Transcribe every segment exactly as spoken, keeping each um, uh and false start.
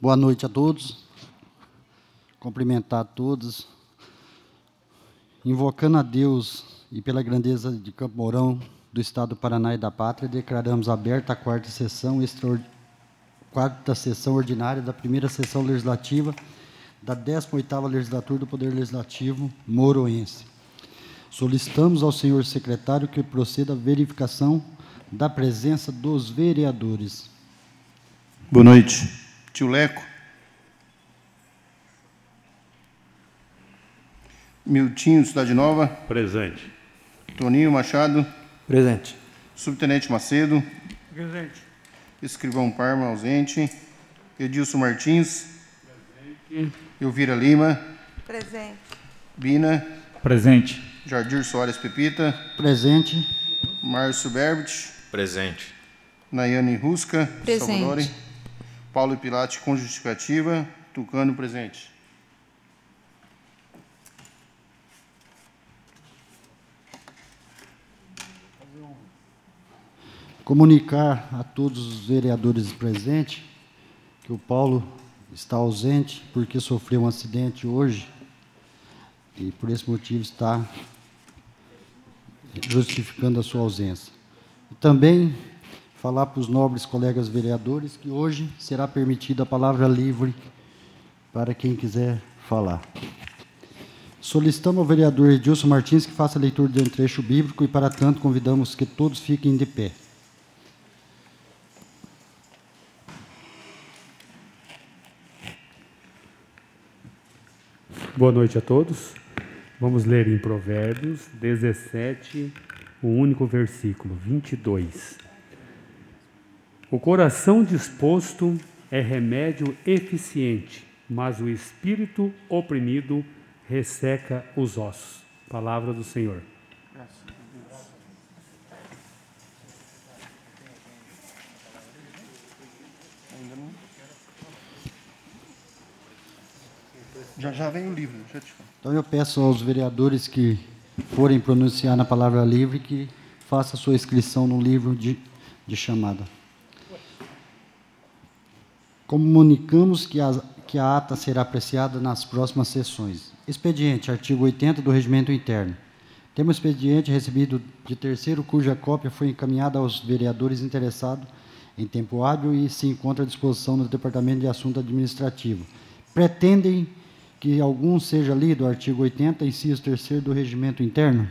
Boa noite a todos. Cumprimentar a todos. Invocando a Deus e pela grandeza de Campo Mourão, do Estado do Paraná e da Pátria, declaramos aberta a quarta sessão, extraordinária, quarta sessão ordinária da primeira sessão legislativa da décima oitava legislatura do Poder Legislativo mouroense. Solicitamos ao senhor secretário que proceda à verificação da presença dos vereadores. Boa noite. Tio Leco. Miltinho, Cidade Nova. Presente. Toninho Machado. Presente. Subtenente Macedo. Presente. Escrivão Parma, ausente. Edilson Martins. Presente. Elvira Lima. Presente. Bina. Presente. Jardir Soares Pepita. Presente. Márcio Berbit. Presente. Nayane Rusca. Presente. Salvadori. Paulo Pilate, com justificativa. Tucano, presente. Comunicar a todos os vereadores presentes que o Paulo está ausente porque sofreu um acidente hoje e, por esse motivo, está justificando a sua ausência. E também falar para os nobres colegas vereadores que hoje será permitida a palavra livre para quem quiser falar. Solicitamos ao vereador Edilson Martins que faça a leitura de um trecho bíblico e, para tanto, convidamos que todos fiquem de pé. Boa noite a todos. Vamos ler em Provérbios dezessete, o único versículo, vinte e dois. O coração disposto é remédio eficiente, mas o espírito oprimido resseca os ossos. Palavra do Senhor. Já já vem o livro. Deixa eu te falar. Então, eu peço aos vereadores que forem pronunciar na palavra livre que faça a sua inscrição no livro de, de chamada. Comunicamos que a, que a ata será apreciada nas próximas sessões. Expediente, artigo oitenta do Regimento Interno. Temos expediente recebido de terceiro, cuja cópia foi encaminhada aos vereadores interessados em tempo hábil e se encontra à disposição no Departamento de Assunto Administrativo. Pretendem que algum seja lido o artigo oitenta, inciso terceiro do Regimento Interno?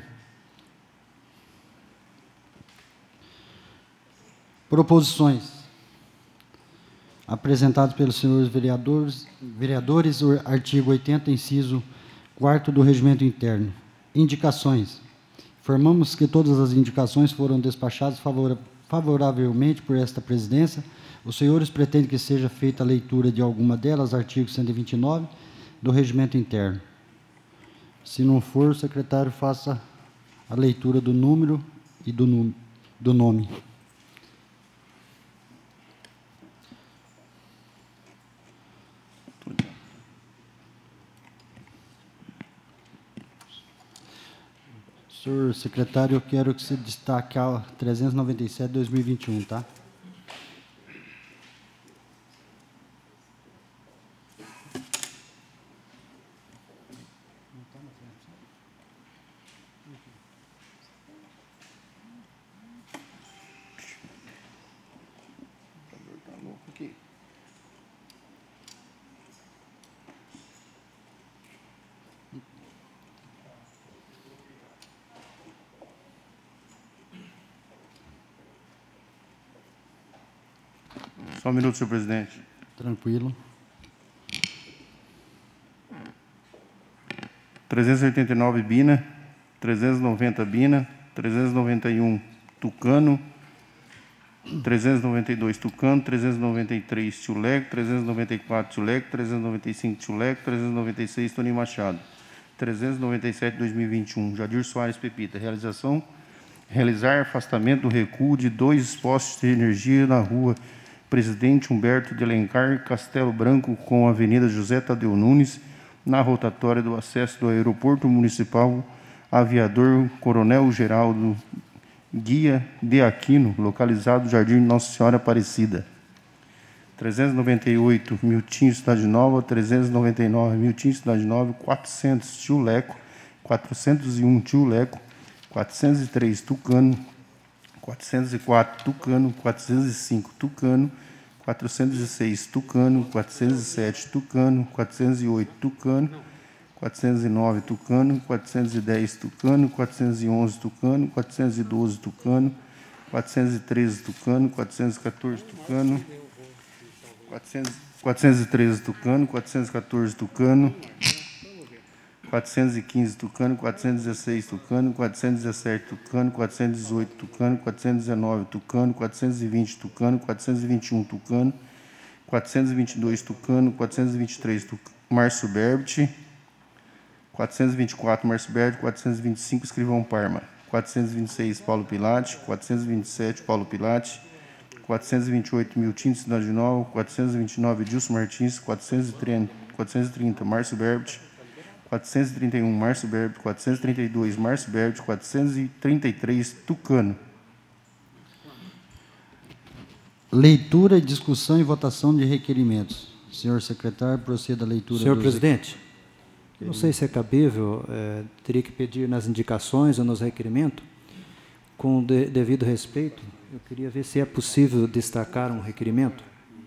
Proposições. Apresentados pelos senhores vereadores, vereadores, o artigo oitenta, inciso quarto do Regimento Interno. Indicações. Informamos que todas as indicações foram despachadas favora, favoravelmente por esta presidência. Os senhores pretendem que seja feita a leitura de alguma delas, artigo cento e vinte e nove, do Regimento Interno. Se não for, o secretário faça a leitura do número e do, num, do nome. Senhor secretário, eu quero que você destaque a trezentos e noventa e sete, dois mil e vinte e um, tá? Só um minuto, senhor presidente. Tranquilo. trezentos e oitenta e nove, Bina. trezentos e noventa, Bina. trezentos e noventa e um, Tucano. trezentos e noventa e dois, Tucano. trezentos e noventa e três, Tio Leco. trezentos e noventa e quatro, Tio Leco. trezentos e noventa e cinco, Tio Leco. trezentos e noventa e seis, Toninho Machado. trezentos e noventa e sete, dois mil e vinte e um, Jardir Soares Pepita. Realização: realizar afastamento do recuo de dois postes de energia na rua Presidente Humberto de Alencar, Castelo Branco, com a Avenida José Tadeu Nunes, na rotatória do acesso do Aeroporto Municipal Aviador Coronel Geraldo Guia de Aquino, localizado no Jardim Nossa Senhora Aparecida. trezentos e noventa e oito, Miltinho, Cidade Nova, trezentos e noventa e nove, Miltinho, Cidade Nova, quatrocentos, Tio Leco, quatrocentos e um, Tio Leco, quatrocentos e três, Tucano, quatrocentos e quatro, Tucano, quatrocentos e cinco, Tucano, quatrocentos e seis, Tucano, quatrocentos e sete, Tucano, quatrocentos e oito, Tucano, quatrocentos e nove, Tucano, quatrocentos e dez, Tucano, quatrocentos e onze, Tucano, quatrocentos e doze, Tucano, quatrocentos e treze, Tucano, quatrocentos e quatorze, Tucano, quatrocentos e treze, Tucano, quatrocentos e quatorze, Tucano, quatrocentos e quinze, Tucano, quatrocentos e dezesseis, Tucano, quatrocentos e dezessete, Tucano, quatrocentos e dezoito, Tucano, quatrocentos e dezenove, Tucano, quatrocentos e vinte, Tucano, quatrocentos e vinte e um, Tucano, quatrocentos e vinte e dois, Tucano, quatrocentos e vinte e três, Márcio Berbit, quatrocentos e vinte e quatro, Márcio Berbit, quatrocentos e vinte e cinco, Escrivão Parma, quatrocentos e vinte e seis, Paulo Pilate, quatrocentos e vinte e sete, Paulo Pilate, quatrocentos e vinte e oito, Miltinho, Cidade Nova, quatrocentos e vinte e nove, Edilson Martins, quatrocentos e trinta, Márcio Berbit, quatrocentos e trinta e um, Márcio Berbit, quatrocentos e trinta e dois, Márcio Berbit, quatrocentos e trinta e três, Tucano. Leitura, discussão e votação de requerimentos. Senhor secretário, proceda a leitura. Senhor dos... presidente, não sei se é cabível, é, teria que pedir nas indicações ou nos requerimentos, com de, devido respeito, eu queria ver se é possível destacar um requerimento.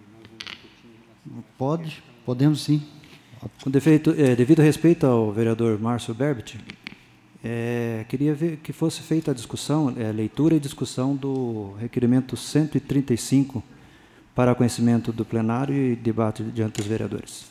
Pode, podemos sim. Com defeito, é, devido respeito ao vereador Márcio Berbit, é, queria ver que fosse feita a discussão, é, leitura e discussão do requerimento cento e trinta e cinco para conhecimento do plenário e debate diante dos vereadores.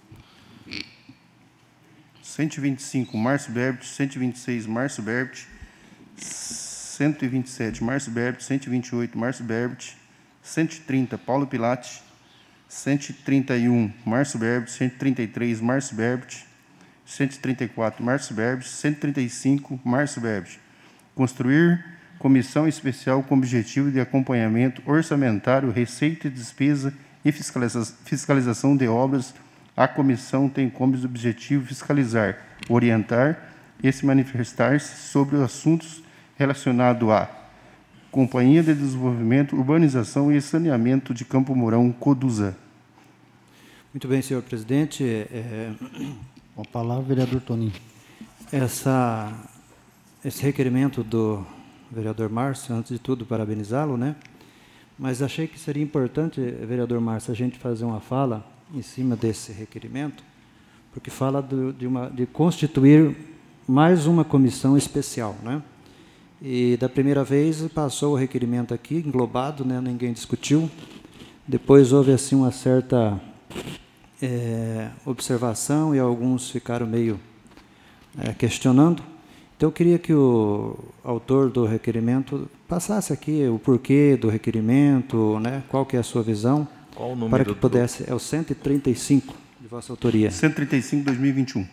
cento e vinte e cinco, Márcio Berbit, cento e vinte e seis, Márcio Berbit, cento e vinte e sete, Márcio Berbit, cento e vinte e oito, Márcio Berbit, cento e trinta, Paulo Pilate, cento e trinta e um, Márcio Berbit, cento e trinta e três, Márcio Berbit, cento e trinta e quatro, Márcio Berbit, cento e trinta e cinco, Márcio Berbit. Construir comissão especial com objetivo de acompanhamento orçamentário, receita e despesa e fiscaliza- fiscalização de obras. A comissão tem como objetivo fiscalizar, orientar e se manifestar-se sobre os assuntos relacionados à Companhia de Desenvolvimento, Urbanização e Saneamento de Campo Mourão, Coduza. Muito bem, senhor presidente. É, Com a palavra, vereador Toninho. essa, esse requerimento do vereador Márcio, antes de tudo, parabenizá-lo, né? Mas achei que seria importante, vereador Márcio, a gente fazer uma fala em cima desse requerimento, porque fala do, de, uma, de constituir mais uma comissão especial, né? E da primeira vez passou o requerimento aqui, englobado, né? Ninguém discutiu. Depois houve assim uma certa é, observação e alguns ficaram meio é, questionando. Então eu queria que o autor do requerimento passasse aqui o porquê do requerimento, né? Qual que é a sua visão, qual o número para que do... pudesse, é o cento e trinta e cinco de vossa autoria. cento e trinta e cinco, dois mil e vinte e um.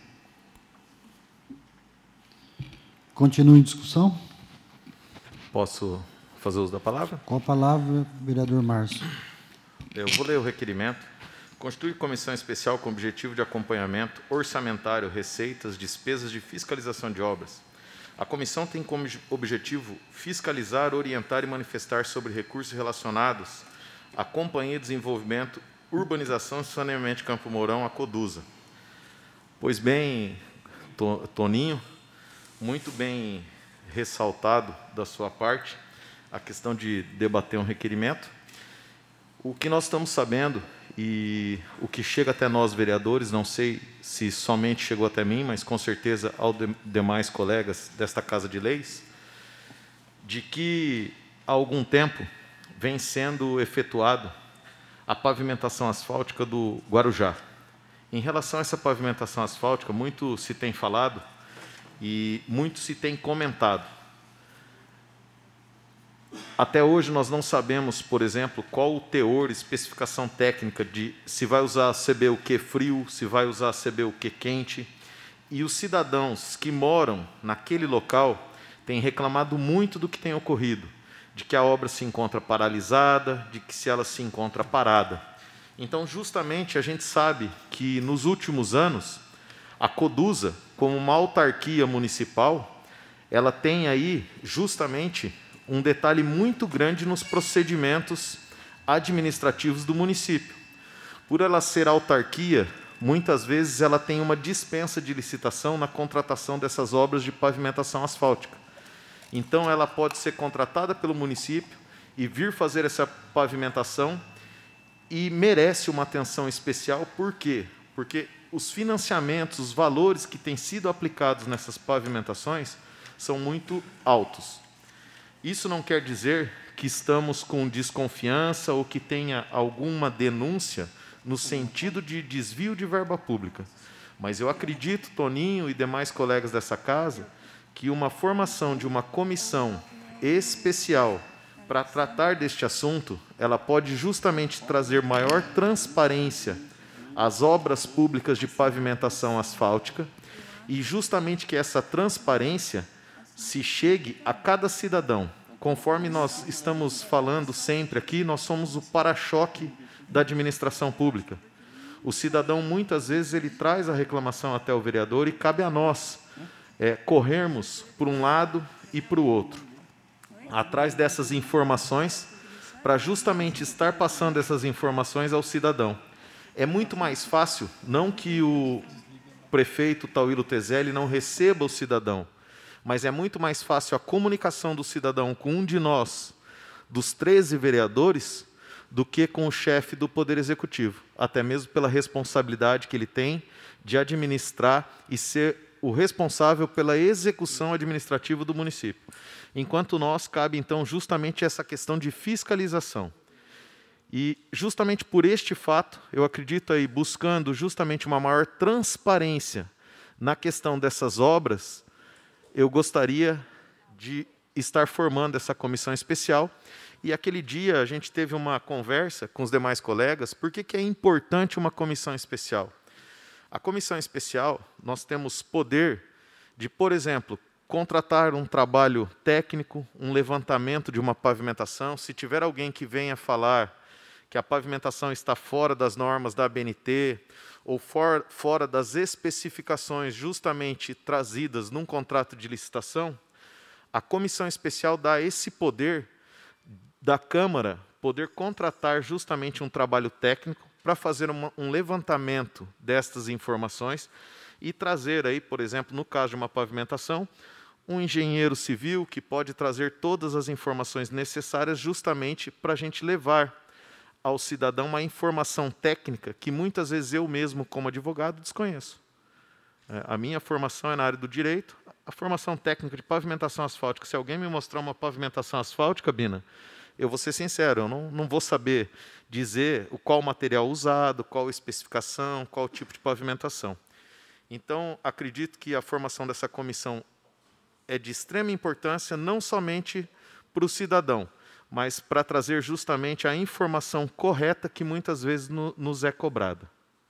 Continua em discussão? Posso fazer uso da palavra? Com a palavra, vereador Márcio. Eu vou ler o requerimento. Constituir comissão especial com objetivo de acompanhamento orçamentário, receitas, despesas de fiscalização de obras. A comissão tem como objetivo fiscalizar, orientar e manifestar sobre recursos relacionados à Companhia de Desenvolvimento, Urbanização e Saneamento de Campo Mourão, a Coduza. Pois bem, Toninho, muito bem ressaltado da sua parte a questão de debater um requerimento. O que nós estamos sabendo e o que chega até nós, vereadores, não sei se somente chegou até mim, mas com certeza aos de, demais colegas desta Casa de Leis, de que há algum tempo vem sendo efetuado a pavimentação asfáltica do Guarujá. Em relação a essa pavimentação asfáltica, muito se tem falado e muito se tem comentado. Até hoje nós não sabemos, por exemplo, qual o teor, especificação técnica de se vai usar C B U Q frio, se vai usar C B U Q quente. E os cidadãos que moram naquele local têm reclamado muito do que tem ocorrido, de que a obra se encontra paralisada, de que se ela se encontra parada. Então, justamente, a gente sabe que nos últimos anos, a Coduza, como uma autarquia municipal, ela tem aí justamente um detalhe muito grande nos procedimentos administrativos do município. Por ela ser autarquia, muitas vezes ela tem uma dispensa de licitação na contratação dessas obras de pavimentação asfáltica. Então, ela pode ser contratada pelo município e vir fazer essa pavimentação e merece uma atenção especial. Por quê? Porque os financiamentos, os valores que têm sido aplicados nessas pavimentações são muito altos. Isso não quer dizer que estamos com desconfiança ou que tenha alguma denúncia no sentido de desvio de verba pública. Mas eu acredito, Toninho e demais colegas dessa casa, que uma formação de uma comissão especial para tratar deste assunto, ela pode justamente trazer maior transparência às obras públicas de pavimentação asfáltica e justamente que essa transparência se chegue a cada cidadão. Conforme nós estamos falando sempre aqui, nós somos o para-choque da administração pública. O cidadão, muitas vezes, ele traz a reclamação até o vereador e cabe a nós é, corrermos por um lado e para o outro, atrás dessas informações, para justamente estar passando essas informações ao cidadão. É muito mais fácil, não que o prefeito Tauílo Tezelli não receba o cidadão, mas é muito mais fácil a comunicação do cidadão com um de nós, dos treze vereadores, do que com o chefe do Poder Executivo, até mesmo pela responsabilidade que ele tem de administrar e ser o responsável pela execução administrativa do município. Enquanto nós, cabe, então, justamente essa questão de fiscalização. E, justamente por este fato, eu acredito aí, buscando justamente uma maior transparência na questão dessas obras, eu gostaria de estar formando essa comissão especial. E aquele dia a gente teve uma conversa com os demais colegas, por que que é importante uma comissão especial? A comissão especial, nós temos poder de, por exemplo, contratar um trabalho técnico, um levantamento de uma pavimentação. Se tiver alguém que venha falar que a pavimentação está fora das normas da A B N T ou for, fora das especificações justamente trazidas num contrato de licitação, a comissão especial dá esse poder da Câmara poder contratar justamente um trabalho técnico para fazer uma, um levantamento destas informações e trazer aí, por exemplo, no caso de uma pavimentação, um engenheiro civil que pode trazer todas as informações necessárias justamente para a gente levar ao cidadão uma informação técnica que muitas vezes eu mesmo, como advogado, desconheço. É, a minha formação é na área do direito, a formação técnica de pavimentação asfáltica. Se alguém me mostrar uma pavimentação asfáltica, Bina, eu vou ser sincero, eu não, não vou saber dizer o qual material usado, qual especificação, qual tipo de pavimentação. Então, acredito que a formação dessa comissão é de extrema importância, não somente para o cidadão, mas para trazer justamente a informação correta que muitas vezes no, nos é cobrada.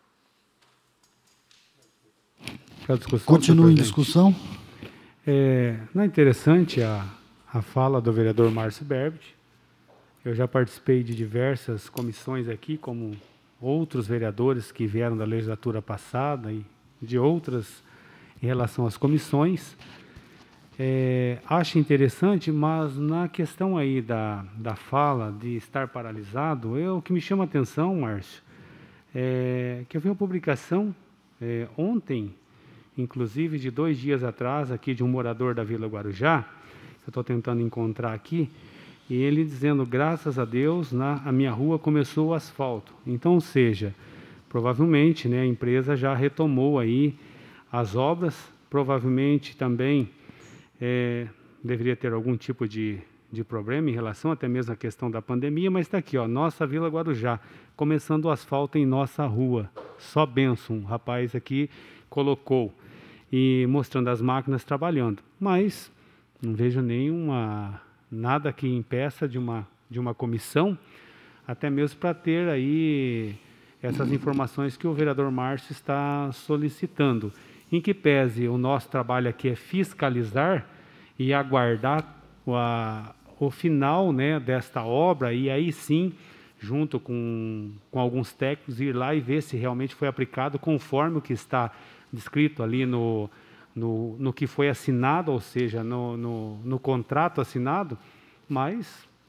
Continua em discussão. É, não é interessante a, a fala do vereador Márcio Berbit. Eu já participei de diversas comissões aqui, como outros vereadores que vieram da legislatura passada e de outras em relação às comissões. É, acho interessante, mas na questão aí da, da fala de estar paralisado, eu, o que me chama a atenção, Márcio, é que eu vi uma publicação é, ontem, inclusive de dois dias atrás, aqui de um morador da Vila Guarujá, eu estou tentando encontrar aqui, e ele dizendo, graças a Deus, na, a minha rua começou o asfalto. Então, ou seja, provavelmente, né, a empresa já retomou aí as obras, provavelmente também é, deveria ter algum tipo de, de problema em relação até mesmo à questão da pandemia, mas está aqui, ó, nossa Vila Guarujá, começando o asfalto em nossa rua. Só bênção, um rapaz aqui colocou, e mostrando as máquinas trabalhando. Mas não vejo nenhuma... nada que impeça de uma, de uma comissão, até mesmo para ter aí essas informações que o vereador Márcio está solicitando. Em que pese o nosso trabalho aqui é fiscalizar e aguardar o, a, o final, né, desta obra, e aí sim, junto com, com alguns técnicos, ir lá e ver se realmente foi aplicado conforme o que está descrito ali no... No, no que foi assinado, ou seja, no, no, no contrato assinado, mas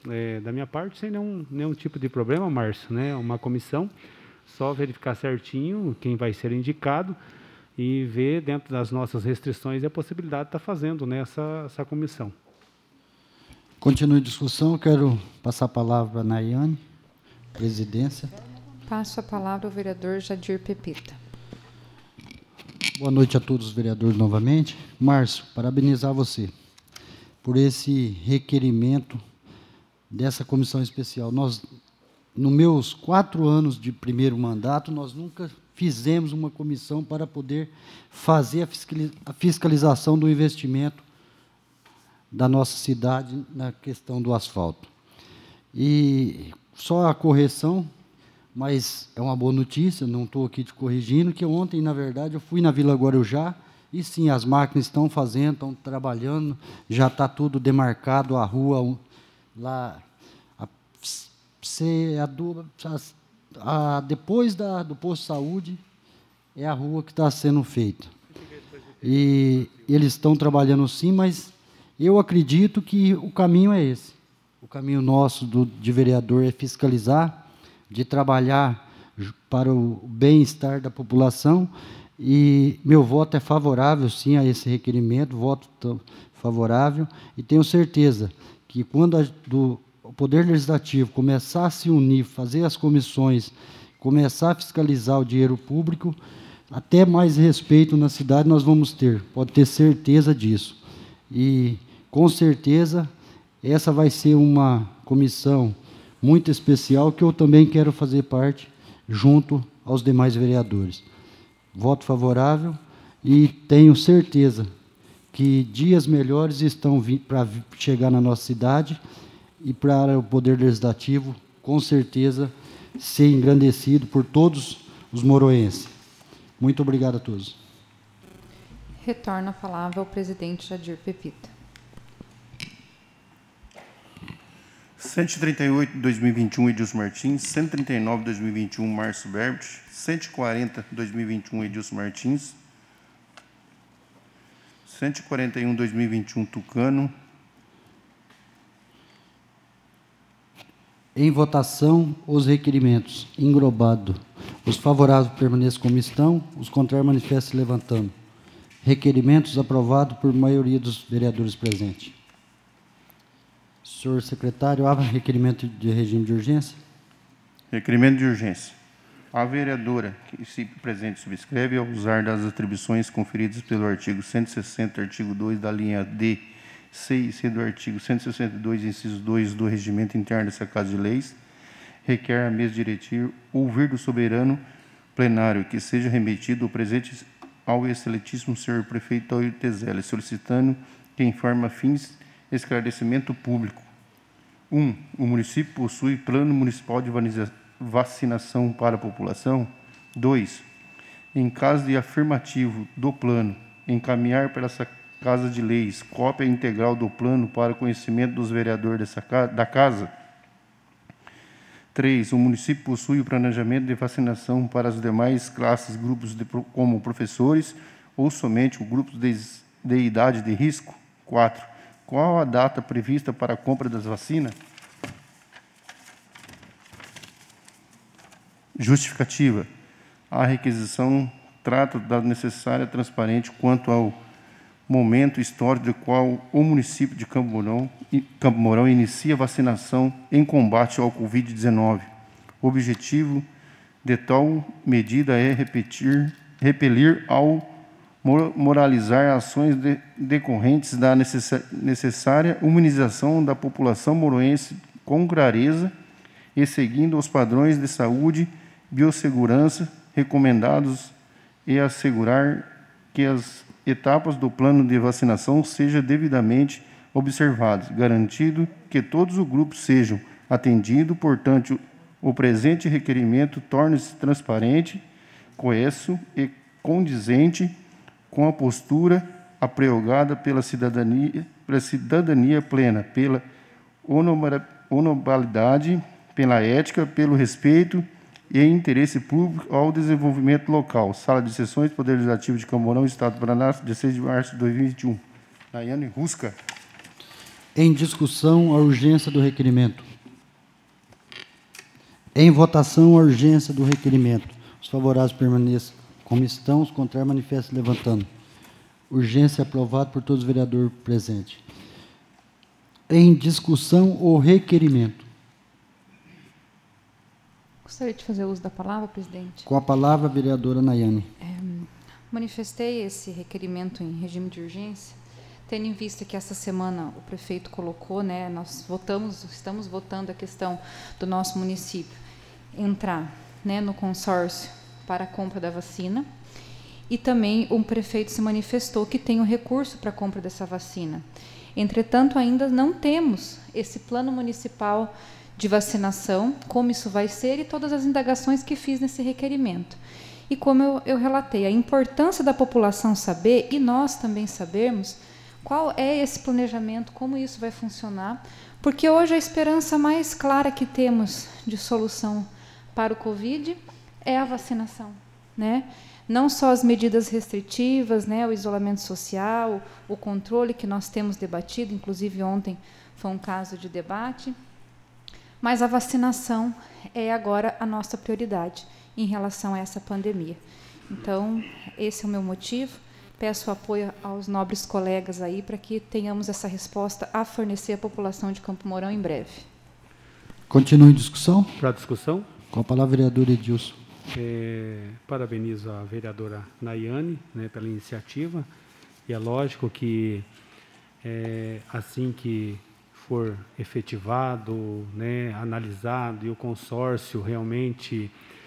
é, da minha parte, sem nenhum, nenhum tipo de problema, Márcio, né? Uma comissão, só verificar certinho quem vai ser indicado e ver dentro das nossas restrições a possibilidade de estar fazendo, né, essa, essa comissão. Continue a discussão. Eu quero passar a palavra para a Nayane, presidência. Passo a palavra ao vereador Jadir Pepita. Boa noite a todos os vereadores novamente. Márcio, parabenizar você por esse requerimento dessa comissão especial. Nós, nos meus quatro anos de primeiro mandato, nós nunca fizemos uma comissão para poder fazer a fiscalização do investimento da nossa cidade na questão do asfalto. E só a correção, mas é uma boa notícia, não estou aqui te corrigindo, que ontem, na verdade, eu fui na Vila Guarujá, e sim, as máquinas estão fazendo, estão trabalhando, já está tudo demarcado, a rua lá, a, a, a, a, depois da, do posto de saúde, é a rua que está sendo feita. E eles estão trabalhando sim, mas eu acredito que o caminho é esse. O caminho nosso do, de vereador é fiscalizar, de trabalhar para o bem-estar da população, e meu voto é favorável, sim, a esse requerimento, voto favorável, e tenho certeza que quando a, do, o Poder Legislativo começar a se unir, fazer as comissões, começar a fiscalizar o dinheiro público, até mais respeito na cidade nós vamos ter, pode ter certeza disso. E, com certeza, essa vai ser uma comissão muito especial, que eu também quero fazer parte, junto aos demais vereadores. Voto favorável, e tenho certeza que dias melhores estão para chegar na nossa cidade, e para o Poder Legislativo, com certeza, ser engrandecido por todos os moroenses. Muito obrigado a todos. Retorno a palavra ao presidente Jadir Pepita. cento e trinta e oito de dois mil e vinte e um, Edilson Martins. cento e trinta e nove de dois mil e vinte e um, Márcio Berbit. cento e quarenta de dois mil e vinte e um, Edilson Martins. cento e quarenta e um de dois mil e vinte e um, Tucano. Em votação, os requerimentos. Englobado. Os favoráveis permaneçam como estão, os contrários manifestem levantando. Requerimentos aprovados por maioria dos vereadores presentes. Senhor secretário, há requerimento de regime de urgência? Requerimento de urgência. A vereadora que se presente subscreve, ao usar das atribuições conferidas pelo artigo cento e sessenta, artigo dois, da linha D, C e C do artigo cento e sessenta e dois, inciso dois do Regimento Interno dessa Casa de Leis, requer a mesa diretiva ouvir do soberano plenário que seja remetido o presente ao excelentíssimo senhor prefeito Taúrio Tezelli, solicitando que informe a fins esclarecimento público. um. O município possui plano municipal de vacinação para a população. dois. Em caso de afirmativo do plano, encaminhar para essa Casa de Leis cópia integral do plano para conhecimento dos vereadores dessa casa, da Casa. três. O município possui o planejamento de vacinação para as demais classes, grupos de, como professores ou somente os grupos de, de idade de risco. quatro. Qual a data prevista para a compra das vacinas? Justificativa. A requisição trata da necessária transparente quanto ao momento histórico do qual o município de Campo Mourão, Campo Mourão inicia a vacinação em combate ao covid dezenove. O objetivo de tal medida é repetir, repelir ao moralizar ações de, decorrentes da necessária imunização da população moroense com clareza e seguindo os padrões de saúde e biossegurança recomendados, e assegurar que as etapas do plano de vacinação sejam devidamente observadas, garantido que todos os grupos sejam atendidos. Portanto, o presente requerimento torna-se transparente, coesso e condizente com a postura apregoada pela cidadania, pela cidadania plena, pela honorabilidade, pela ética, pelo respeito e interesse público ao desenvolvimento local. Sala de Sessões, Poder Legislativo de Campo Mourão, Estado do Paraná, dezesseis de março de dois mil e vinte e um. Nayane Rusca. Em discussão, a urgência do requerimento. Em votação, a urgência do requerimento. Os favoráveis permaneçam como estão, os contrários manifestem levantando. Urgência aprovada por todos os vereadores presentes. Em discussão, o requerimento. Gostaria de fazer uso da palavra, presidente. Com a palavra, a vereadora Nayane. É, manifestei esse requerimento em regime de urgência, tendo em vista que essa semana o prefeito colocou, né, nós votamos, estamos votando a questão do nosso município entrar, né, no consórcio para a compra da vacina, e também o prefeito se manifestou que tem o recurso para a compra dessa vacina. Entretanto, ainda não temos esse plano municipal de vacinação, como isso vai ser, e todas as indagações que fiz nesse requerimento. E como eu, eu relatei, a importância da população saber, e nós também sabermos, qual é esse planejamento, como isso vai funcionar, porque hoje a esperança mais clara que temos de solução para o Covid é a vacinação, né? Não só as medidas restritivas, né, o isolamento social, o controle que nós temos debatido, inclusive ontem foi um caso de debate, mas a vacinação é agora a nossa prioridade em relação a essa pandemia. Então, esse é o meu motivo. Peço apoio aos nobres colegas aí para que tenhamos essa resposta a fornecer à população de Campo Mourão em breve. Continue em discussão. Para a discussão. Com a palavra, vereador Edilson. É, parabenizo a vereadora Nayane, né, pela iniciativa, e é lógico que é, assim que for efetivado, né, analisado, e o consórcio realmente,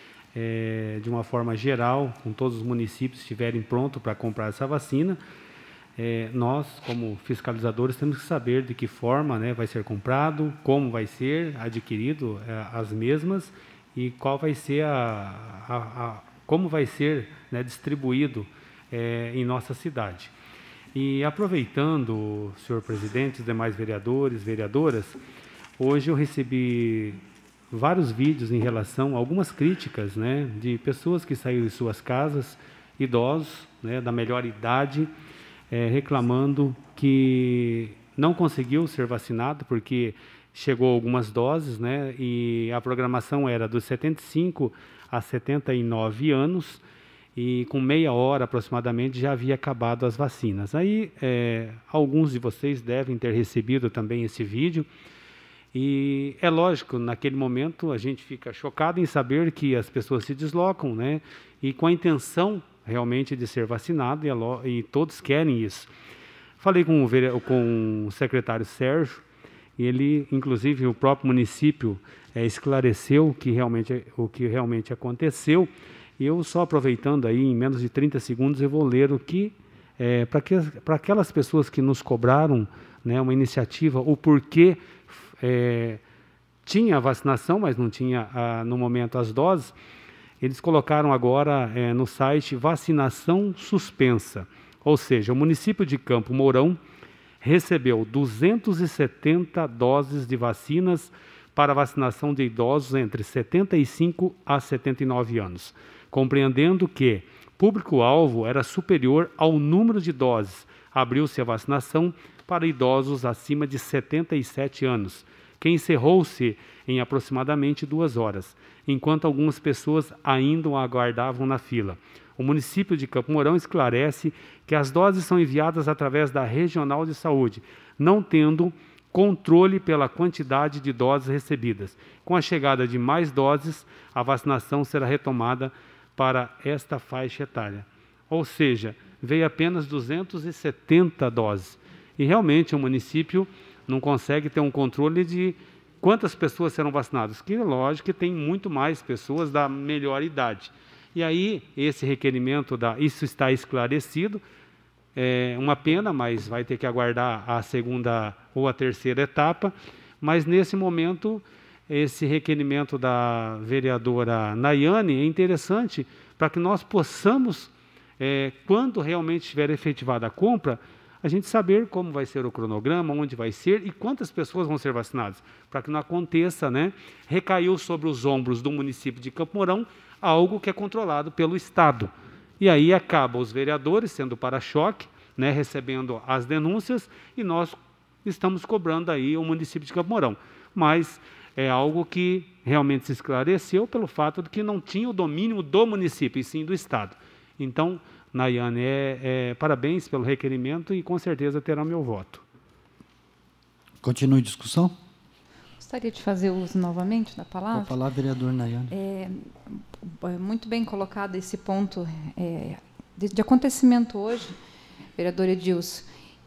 é, de uma forma geral, com todos os municípios estiverem prontos para comprar essa vacina, é, nós, como fiscalizadores, temos que saber de que forma, né, vai ser comprado, como vai ser adquirido é, as mesmas, e qual vai ser a, a, a como vai ser, né, distribuído é, em nossa cidade. E aproveitando, senhor presidente, os demais vereadores, vereadoras, hoje eu recebi vários vídeos em relação a algumas críticas, né, de pessoas que saíram de suas casas, idosos, né, da melhor idade, é, reclamando que não conseguiu ser vacinado porque chegou algumas doses, né, e a programação era dos setenta e cinco a setenta e nove anos, e com meia hora aproximadamente já havia acabado as vacinas. Aí, é, alguns de vocês devem ter recebido também esse vídeo, e é lógico, naquele momento a gente fica chocado em saber que as pessoas se deslocam, né, e com a intenção realmente de ser vacinado, e, e todos querem isso. Falei com o, com o secretário Sérgio, e ele, inclusive, o próprio município é, esclareceu que realmente, o que realmente aconteceu. E eu, só aproveitando aí, em menos de trinta segundos, eu vou ler o que, é, para que, para aquelas pessoas que nos cobraram, né, uma iniciativa, o porquê é, tinha a vacinação, mas não tinha, a, no momento, as doses, eles colocaram agora é, no site vacinação suspensa. Ou seja, o município de Campo Mourão recebeu duzentas e setenta doses de vacinas para vacinação de idosos entre setenta e cinco a setenta e nove anos, compreendendo que público-alvo era superior ao número de doses. Abriu-se a vacinação para idosos acima de setenta e sete anos, que encerrou-se em aproximadamente duas horas, enquanto algumas pessoas ainda o aguardavam na fila. O município de Campo Mourão esclarece que as doses são enviadas através da Regional de Saúde, não tendo controle pela quantidade de doses recebidas. Com a chegada de mais doses, a vacinação será retomada para esta faixa etária. Ou seja, veio apenas duzentas e setenta doses. E realmente o município não consegue ter um controle de quantas pessoas serão vacinadas, que é lógico que tem muito mais pessoas da melhor idade. E aí, esse requerimento, da, isso está esclarecido, é uma pena, mas vai ter que aguardar a segunda ou a terceira etapa, mas nesse momento, esse requerimento da vereadora Nayane é interessante para que nós possamos, é, quando realmente estiver efetivada a compra, a gente saber como vai ser o cronograma, onde vai ser e quantas pessoas vão ser vacinadas, para que não aconteça, né, recaiu sobre os ombros do município de Campo Mourão algo que é controlado pelo Estado. E aí acaba os vereadores sendo para-choque, né, recebendo as denúncias, e nós, estamos cobrando aí o município de Campo Mourão. Mas é algo que realmente se esclareceu pelo fato de que não tinha o domínio do município, e sim do Estado. Então, Nayane, é, é, parabéns pelo requerimento e com certeza terá meu voto. Continue a discussão. Gostaria de fazer uso novamente da palavra. Vou falar, vereador Nayane. É, muito bem colocado esse ponto é, de, de acontecimento hoje, vereador Edilson.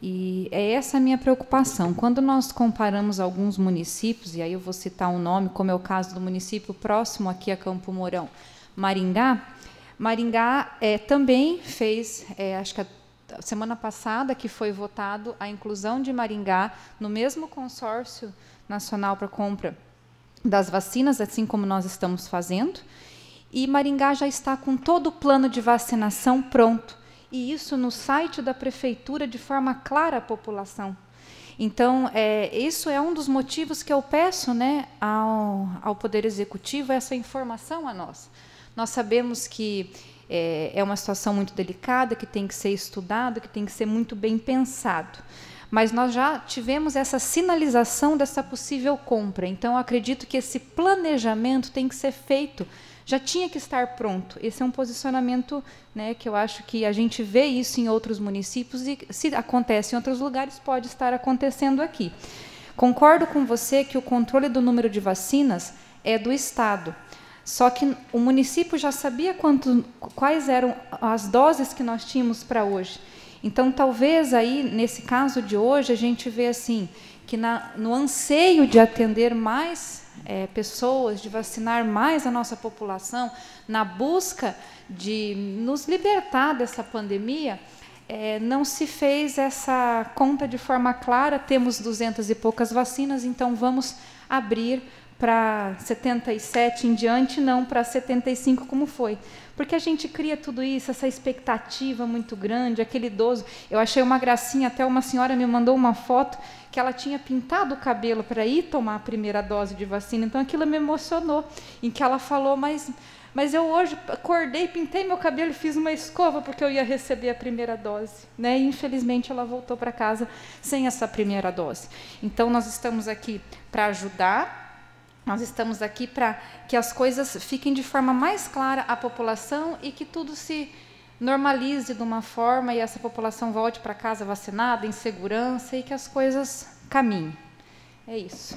E é essa a minha preocupação. Quando nós comparamos alguns municípios, e aí eu vou citar um nome, como é o caso do município próximo aqui a Campo Mourão, Maringá, Maringá é, também fez, é, acho que a semana passada, que foi votado a inclusão de Maringá no mesmo consórcio nacional para compra das vacinas, assim como nós estamos fazendo, e Maringá já está com todo o plano de vacinação pronto. E isso no site da prefeitura de forma clara à população. Então, é, isso é um dos motivos que eu peço, né, ao, ao Poder Executivo, essa informação a nós. Nós sabemos que é, é uma situação muito delicada, que tem que ser estudado, que tem que ser muito bem pensado. Mas nós já tivemos essa sinalização dessa possível compra. Então, eu acredito que esse planejamento tem que ser feito, já tinha que estar pronto. Esse é um posicionamento, né, que eu acho que a gente vê isso em outros municípios e, se acontece em outros lugares, pode estar acontecendo aqui. Concordo com você que o controle do número de vacinas é do Estado. Só que o município já sabia quanto, quais eram as doses que nós tínhamos para hoje. Então, talvez aí, nesse caso de hoje, a gente vê assim, que na, no anseio de atender mais É, pessoas, de vacinar mais a nossa população, na busca de nos libertar dessa pandemia, é, não se fez essa conta de forma clara. Temos duzentas e poucas vacinas, então vamos abrir para setenta e sete em diante, não para setenta e cinco como foi. Porque a gente cria tudo isso, essa expectativa muito grande, aquele idoso. Eu achei uma gracinha, até uma senhora me mandou uma foto que ela tinha pintado o cabelo para ir tomar a primeira dose de vacina, então aquilo me emocionou, em que ela falou, mas, mas eu hoje acordei, pintei meu cabelo e fiz uma escova porque eu ia receber a primeira dose, né? E infelizmente ela voltou para casa sem essa primeira dose. Então nós estamos aqui para ajudar, nós estamos aqui para que as coisas fiquem de forma mais clara à população e que tudo se normalize de uma forma e essa população volte para casa vacinada, em segurança, e que as coisas caminhem. É isso.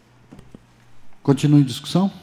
Continue a discussão.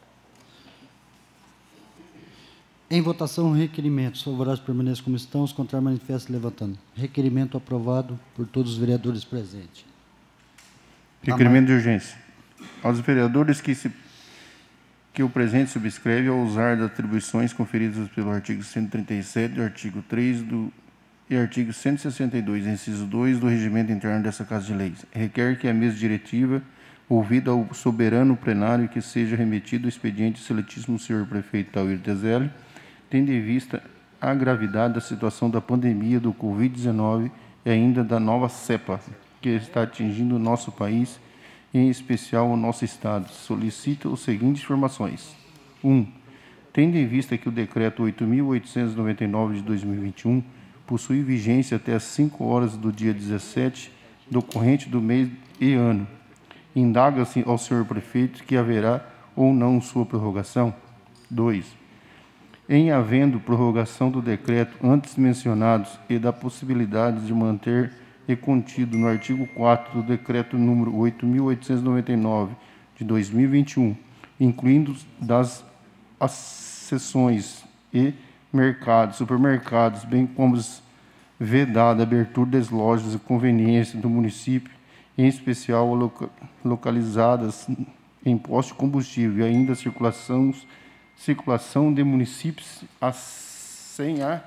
Em votação, requerimentos. Favoráveis permaneçam como estão, os contrários manifestam levantando. Requerimento aprovado por todos os vereadores presentes. Requerimento de urgência. Aos vereadores que se que o presente subscreve ao usar das atribuições conferidas pelo artigo cento e trinta e sete, artigo três do, e artigo cento e sessenta e dois, inciso dois do regimento interno dessa Casa de Leis. Requer que a mesa diretiva, ouvida ao soberano plenário, que seja remetido o expediente excelentíssimo senhor prefeito Tauir Tezelli, tendo em vista a gravidade da situação da pandemia do covid dezenove e ainda da nova cepa, que está atingindo o nosso país, em especial o nosso Estado, solicita as seguintes informações. um. Tendo em vista que o Decreto oito mil oitocentos e noventa e nove de dois mil e vinte e um possui vigência até as cinco horas do dia dezessete do corrente do mês e ano, indaga-se ao senhor prefeito que haverá ou não sua prorrogação. dois. Em havendo prorrogação do decreto antes mencionados e da possibilidade de manter e contido no artigo quatro do Decreto número oito mil oitocentos e noventa e nove, de dois mil e vinte e um, incluindo das seções e mercados, supermercados, bem como vedada a abertura das lojas de conveniência do município, em especial loca localizadas em postos de combustível, e ainda circulação, circulação de municípios a, sem a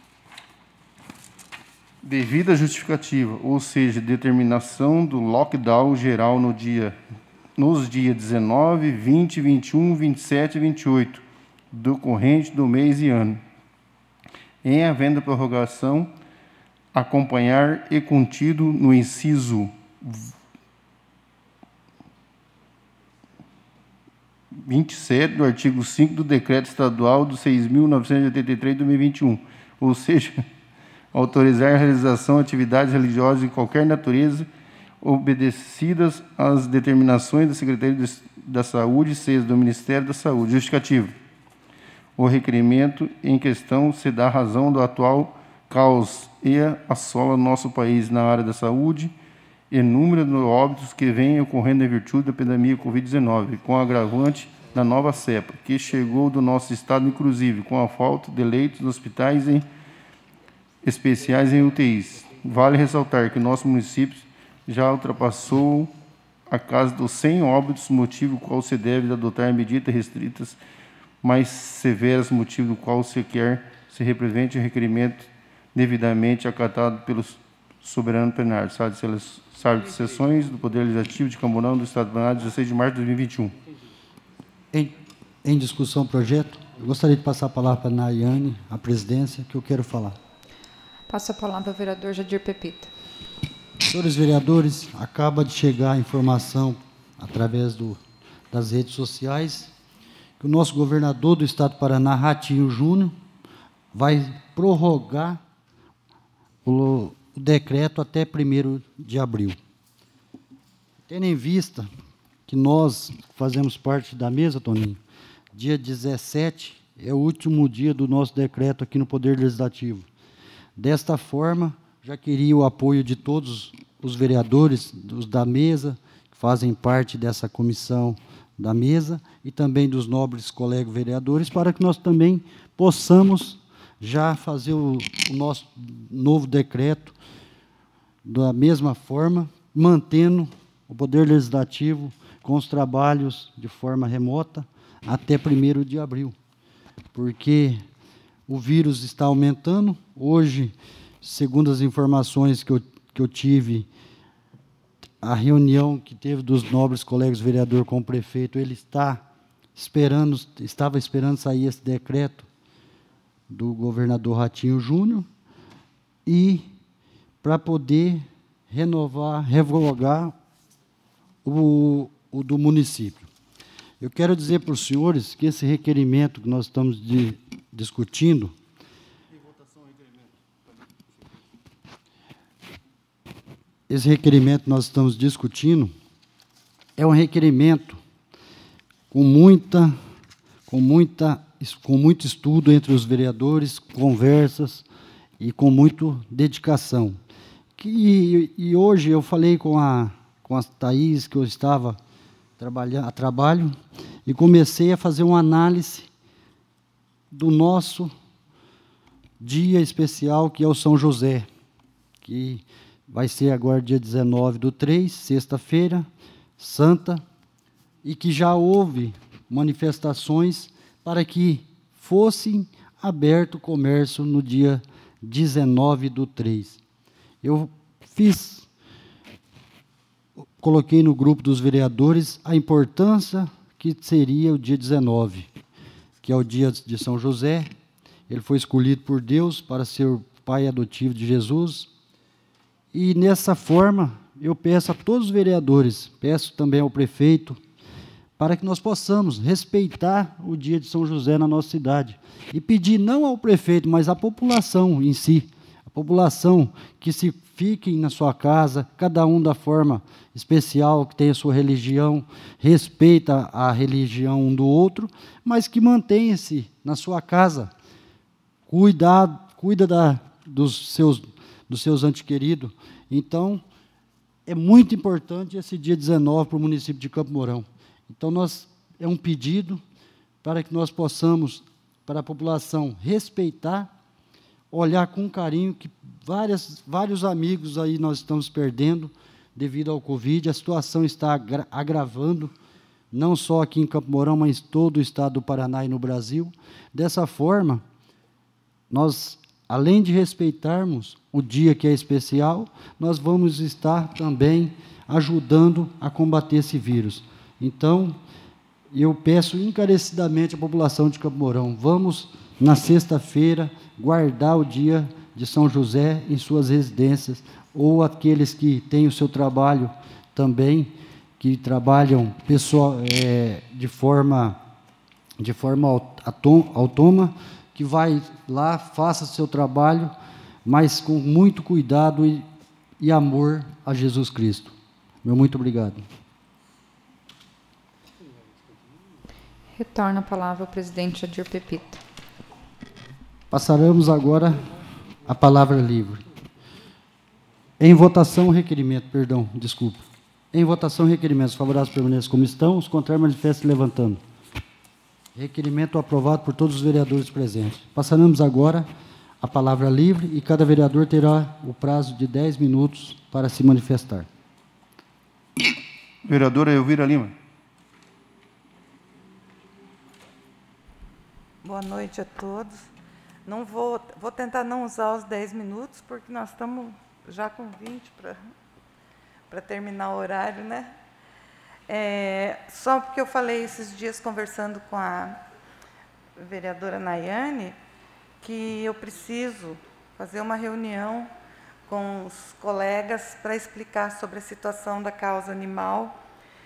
devida justificativa, ou seja, determinação do lockdown geral no dia, nos dias dezenove, vinte, vinte e um, vinte e sete e vinte e oito do corrente do mês e ano. Em havendo prorrogação, acompanhar e contido no inciso vinte e sete do artigo cinco do Decreto Estadual do seis mil novecentos e oitenta e três de dois mil e vinte e um, ou seja, autorizar a realização de atividades religiosas de qualquer natureza obedecidas as determinações da Secretaria da Saúde, seis do Ministério da Saúde. Justificativo. O requerimento em questão se dá razão do atual caos e assola nosso país na área da saúde e número de óbitos que vem ocorrendo em virtude da pandemia covid dezenove, com agravante da nova cepa, que chegou do nosso estado, inclusive, com a falta de leitos nos hospitais em, especiais em U T Is. Vale ressaltar que nosso município já ultrapassou a casa dos cem óbitos, motivo qual se deve adotar medidas restritas mais severas, motivo do qual se quer se represente o requerimento devidamente acatado pelo soberano plenário. Sala de sessões do Poder Legislativo de Camorão do Estado do Paraná, dezesseis de março de dois mil e vinte e um. Em, em discussão o projeto, eu gostaria de passar a palavra para a Nayane, a presidência, que eu quero falar. Passo a palavra ao vereador Jadir Pepita. Senhores vereadores, acaba de chegar a informação, através do, das redes sociais, que o nosso governador do Estado do Paraná, Ratinho Júnior, vai prorrogar o, o decreto até primeiro de abril. Tendo em vista que nós fazemos parte da mesa, Toninho, dia dezessete é o último dia do nosso decreto aqui no Poder Legislativo. Desta forma, já queria o apoio de todos os vereadores dos da mesa, que fazem parte dessa comissão da mesa, e também dos nobres colegas vereadores, para que nós também possamos já fazer o, o nosso novo decreto da mesma forma, mantendo o Poder Legislativo com os trabalhos de forma remota até primeiro de abril, porque o vírus está aumentando. Hoje, segundo as informações que eu, que eu tive, a reunião que teve dos nobres colegas vereador com o prefeito, ele está esperando, estava esperando sair esse decreto do governador Ratinho Júnior, e para poder renovar, revogar o, o do município. Eu quero dizer para os senhores que esse requerimento que nós estamos de, discutindo, esse requerimento que nós estamos discutindo é um requerimento com muita, com muita, com muito estudo entre os vereadores, conversas e com muito dedicação. Que, e hoje eu falei com a, com a Thaís, que eu estava trabalhando, a trabalho, e comecei a fazer uma análise do nosso dia especial, que é o São José, que vai ser agora dia dezenove do três, sexta-feira, santa, e que já houve manifestações para que fosse aberto o comércio no dia dezenove do três. Eu fiz, coloquei no grupo dos vereadores a importância que seria o dia dezenove, que é o dia de São José. Ele foi escolhido por Deus para ser o pai adotivo de Jesus. E, nessa forma, eu peço a todos os vereadores, peço também ao prefeito, para que nós possamos respeitar o dia de São José na nossa cidade. E pedir não ao prefeito, mas à população em si, a população que se fiquem na sua casa, cada um da forma especial, que tem a sua religião, respeita a religião um do outro, mas que mantenha-se na sua casa, cuida, cuida da, dos seus, dos seus entes queridos. Então, é muito importante esse dia dezenove para o município de Campo Mourão. Então, nós, é um pedido para que nós possamos, para a população, respeitar, olhar com carinho, que várias, vários amigos aí nós estamos perdendo devido ao Covid. A situação está agra agravando, não só aqui em Campo Mourão, mas em todo o estado do Paraná e no Brasil. Dessa forma, nós, além de respeitarmos o dia que é especial, nós vamos estar também ajudando a combater esse vírus. Então, eu peço encarecidamente à população de Campo Mourão, vamos, na sexta-feira, guardar o dia de São José em suas residências, ou aqueles que têm o seu trabalho também, que trabalham pessoal, é, de forma, de forma autônoma, que vai lá, faça seu trabalho, mas com muito cuidado e, e amor a Jesus Cristo. Meu muito obrigado. Retorno a palavra ao presidente Adir Pepita. Passaremos agora a palavra livre. Em votação, o requerimento, perdão, desculpa. Em votação, requerimentos favoráveis permaneçam como estão, os contrários manifestem levantando. Requerimento aprovado por todos os vereadores presentes. Passaremos agora a palavra livre e cada vereador terá o prazo de dez minutos para se manifestar. Vereadora Elvira Lima. Boa noite a todos. Não vou, vou tentar não usar os dez minutos, porque nós estamos já com vinte para terminar o horário, né? É, só porque eu falei esses dias, conversando com a vereadora Nayane, que eu preciso fazer uma reunião com os colegas para explicar sobre a situação da causa animal,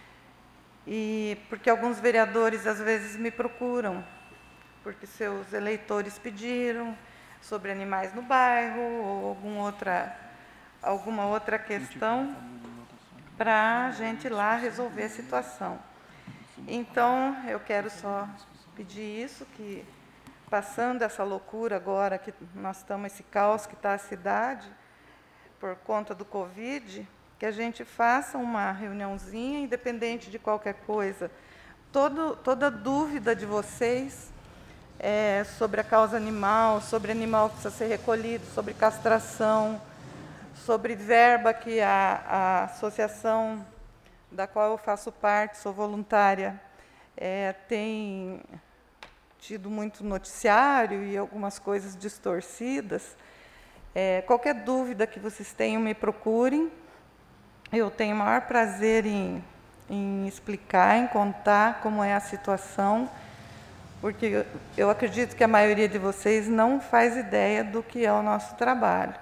e porque alguns vereadores, às vezes, me procuram, porque seus eleitores pediram sobre animais no bairro ou algum outra, alguma outra questão para a gente ir lá resolver a situação. Então, eu quero só pedir isso, que passando essa loucura agora, que nós estamos, esse caos que está a cidade, por conta do Covid, que a gente faça uma reuniãozinha, independente de qualquer coisa. Todo, toda dúvida de vocês, É, sobre a causa animal, sobre animal que precisa ser recolhido, sobre castração, sobre verba que a, a associação da qual eu faço parte, sou voluntária, é, tem tido muito noticiário e algumas coisas distorcidas. É, qualquer dúvida que vocês tenham, me procurem. Eu tenho o maior prazer em, em explicar, em contar como é a situação, porque eu acredito que a maioria de vocês não faz ideia do que é o nosso trabalho.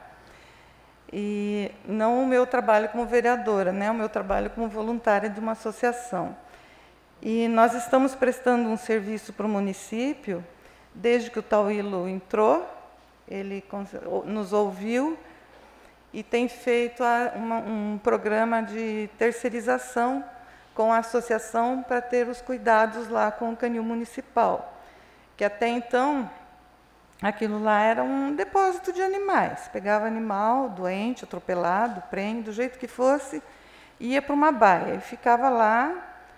E não o meu trabalho como vereadora, né? O meu trabalho como voluntária de uma associação. E nós estamos prestando um serviço para o município, desde que o Tauilo entrou, ele nos ouviu e tem feito uma, um programa de terceirização com a associação para ter os cuidados lá com o canil municipal, que até então aquilo lá era um depósito de animais. Pegava animal doente, atropelado, prenhe, do jeito que fosse, ia para uma baia e ficava lá,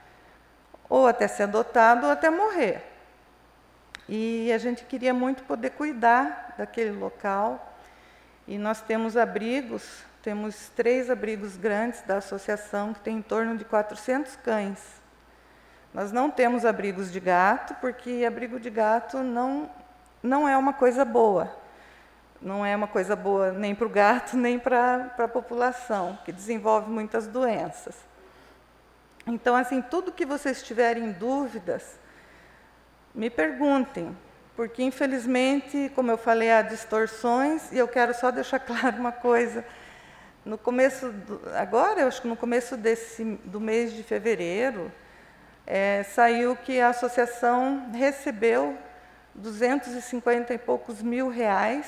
ou até ser adotado ou até morrer. E a gente queria muito poder cuidar daquele local, e nós temos abrigos. Temos três abrigos grandes da associação, que tem em torno de quatrocentos cães. Nós não temos abrigos de gato, porque abrigo de gato não, não é uma coisa boa. Não é uma coisa boa nem para o gato, nem para, para a população, que desenvolve muitas doenças. Então, assim, tudo que vocês tiverem dúvidas, me perguntem, porque, infelizmente, como eu falei, há distorções, e eu quero só deixar claro uma coisa. No começo, do, agora, eu acho que no começo desse, do mês de fevereiro, é, saiu que a associação recebeu duzentos e cinquenta e poucos mil reais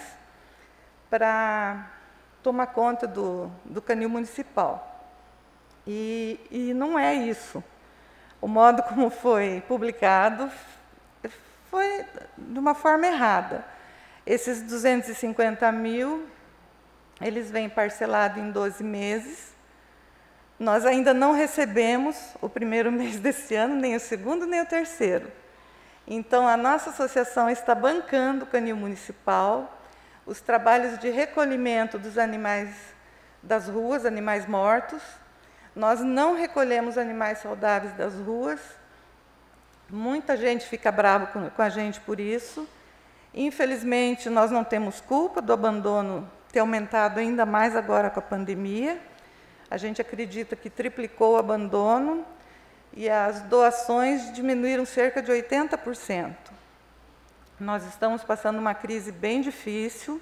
para tomar conta do, do canil municipal. E, e não é isso. O modo como foi publicado foi de uma forma errada. Esses duzentos e cinquenta mil, eles vêm parcelados em doze meses. Nós ainda não recebemos o primeiro mês desse ano, nem o segundo, nem o terceiro. Então, a nossa associação está bancando o canil municipal, os trabalhos de recolhimento dos animais das ruas, animais mortos. Nós não recolhemos animais saudáveis das ruas. Muita gente fica brava com, com a gente por isso. Infelizmente, nós não temos culpa do abandono ter aumentado ainda mais agora com a pandemia. A gente acredita que triplicou o abandono e as doações diminuíram cerca de oitenta por cento. Nós estamos passando uma crise bem difícil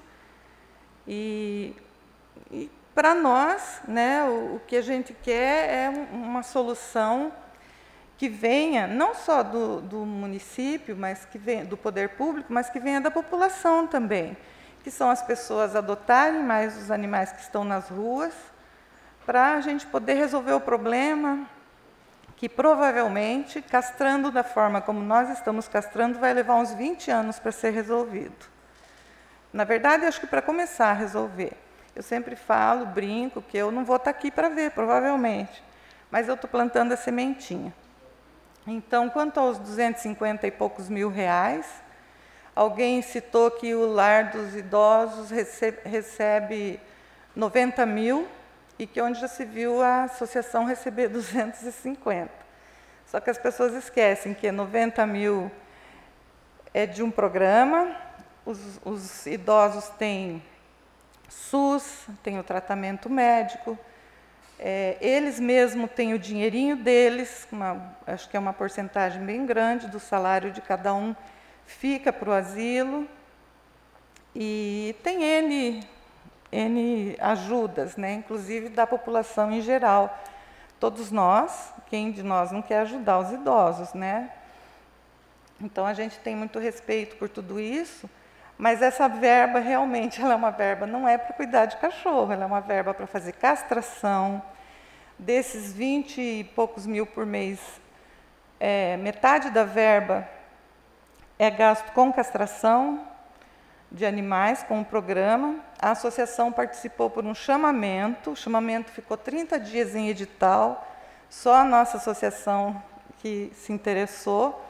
e, e para nós, né, o, o que a gente quer é uma solução que venha não só do, do município, mas que venha do poder público, mas que venha da população também, que são as pessoas adotarem mais os animais que estão nas ruas, para a gente poder resolver o problema que provavelmente, castrando da forma como nós estamos castrando, vai levar uns vinte anos para ser resolvido. Na verdade, acho que para começar a resolver. Eu sempre falo, brinco, que eu não vou estar aqui para ver, provavelmente, mas eu estou plantando a sementinha. Então, quanto aos duzentos e cinquenta e poucos mil reais, alguém citou que o lar dos idosos recebe, recebe noventa mil, e que onde já se viu a associação receber duzentos e cinquenta. Só que as pessoas esquecem que noventa mil é de um programa, os, os idosos têm SUS, têm o tratamento médico, é, eles mesmos têm o dinheirinho deles, uma, acho que é uma porcentagem bem grande do salário de cada um, fica para o asilo, e tem N... N ajudas, né? Inclusive da população em geral. Todos nós, quem de nós não quer ajudar os idosos, né? Então, a gente tem muito respeito por tudo isso, mas essa verba, realmente, ela é uma verba, não é para cuidar de cachorro, ela é uma verba para fazer castração. Desses vinte e poucos mil por mês, é, metade da verba é gasto com castração de animais, com o programa. A associação participou por um chamamento, o chamamento ficou trinta dias em edital, só a nossa associação que se interessou,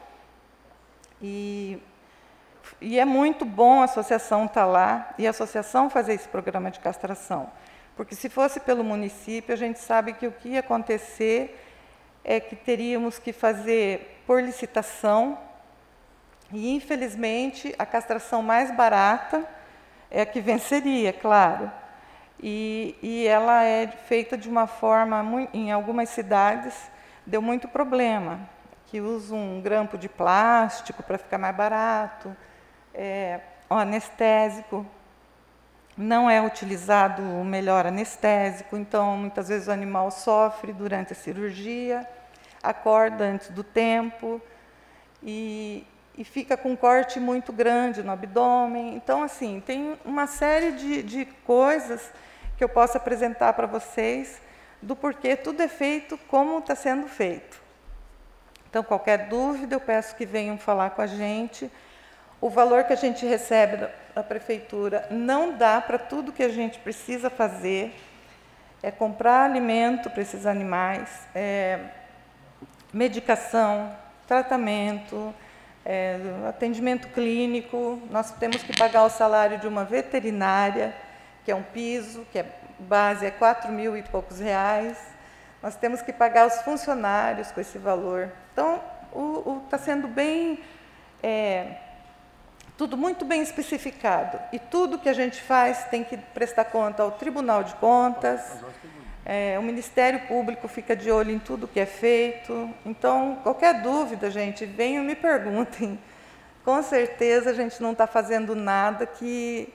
e, e é muito bom a associação estar lá, e a associação fazer esse programa de castração, porque se fosse pelo município, a gente sabe que o que ia acontecer é que teríamos que fazer por licitação, e, infelizmente, a castração mais barata é a que venceria, claro. E, e ela é feita de uma forma, em algumas cidades, deu muito problema, que usa um grampo de plástico para ficar mais barato, é, o anestésico, não é utilizado o melhor anestésico, então, muitas vezes, o animal sofre durante a cirurgia, acorda antes do tempo, e... e fica com um corte muito grande no abdômen. Então, assim, tem uma série de, de coisas que eu posso apresentar para vocês do porquê tudo é feito como está sendo feito. Então, qualquer dúvida, eu peço que venham falar com a gente. O valor que a gente recebe da, da prefeitura não dá para tudo que a gente precisa fazer. É comprar alimento para esses animais, é, medicação, tratamento, É, atendimento clínico. Nós temos que pagar o salário de uma veterinária, que é um piso, que é base é quatro mil e poucos reais. Nós temos que pagar os funcionários com esse valor. Então, está sendo bem, é, tudo muito bem especificado. E tudo que a gente faz tem que prestar conta ao Tribunal de Contas. É, o Ministério Público fica de olho em tudo que é feito. Então, qualquer dúvida, gente, venham e me perguntem. Com certeza, a gente não está fazendo nada que,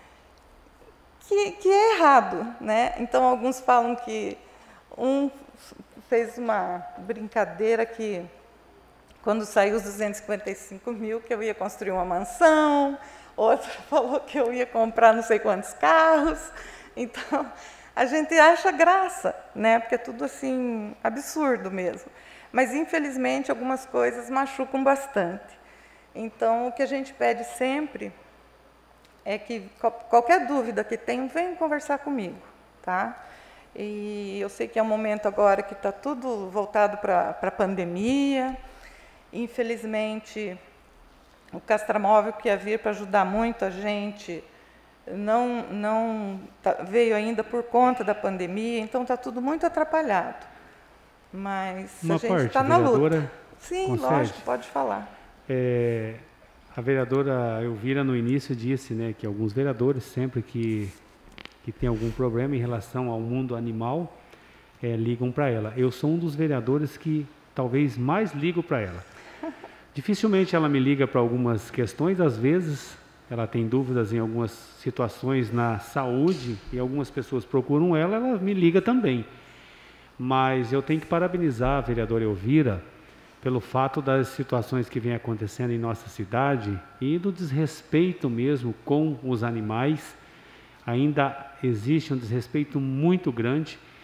que, que é errado, né? Então, alguns falam que um fez uma brincadeira que, quando saiu os duzentos e cinquenta e cinco mil, que eu ia construir uma mansão, outro falou que eu ia comprar não sei quantos carros. Então, a gente acha graça, né? Porque é tudo assim, absurdo mesmo. Mas, infelizmente, algumas coisas machucam bastante. Então, o que a gente pede sempre é que qualquer dúvida que tenham, venham conversar comigo, tá? E eu sei que é um momento agora que está tudo voltado para a pandemia. Infelizmente, o castramóvel que ia vir para ajudar muito a gente não, não tá, veio ainda por conta da pandemia, então está tudo muito atrapalhado. Mas Uma a gente está na luta. Sim, concede. lógico, pode falar. É, a vereadora Elvira, no início, disse, né, que alguns vereadores, sempre que, que tem algum problema em relação ao mundo animal, é, ligam para ela. Eu sou um dos vereadores que talvez mais ligo para ela. Dificilmente ela me liga para algumas questões, às vezes ela tem dúvidas em algumas situações na saúde e algumas pessoas procuram ela, ela me liga também. Mas eu tenho que parabenizar a vereadora Elvira pelo fato das situações que vêm acontecendo em nossa cidade e do desrespeito mesmo com os animais. Ainda existe um desrespeito muito grande.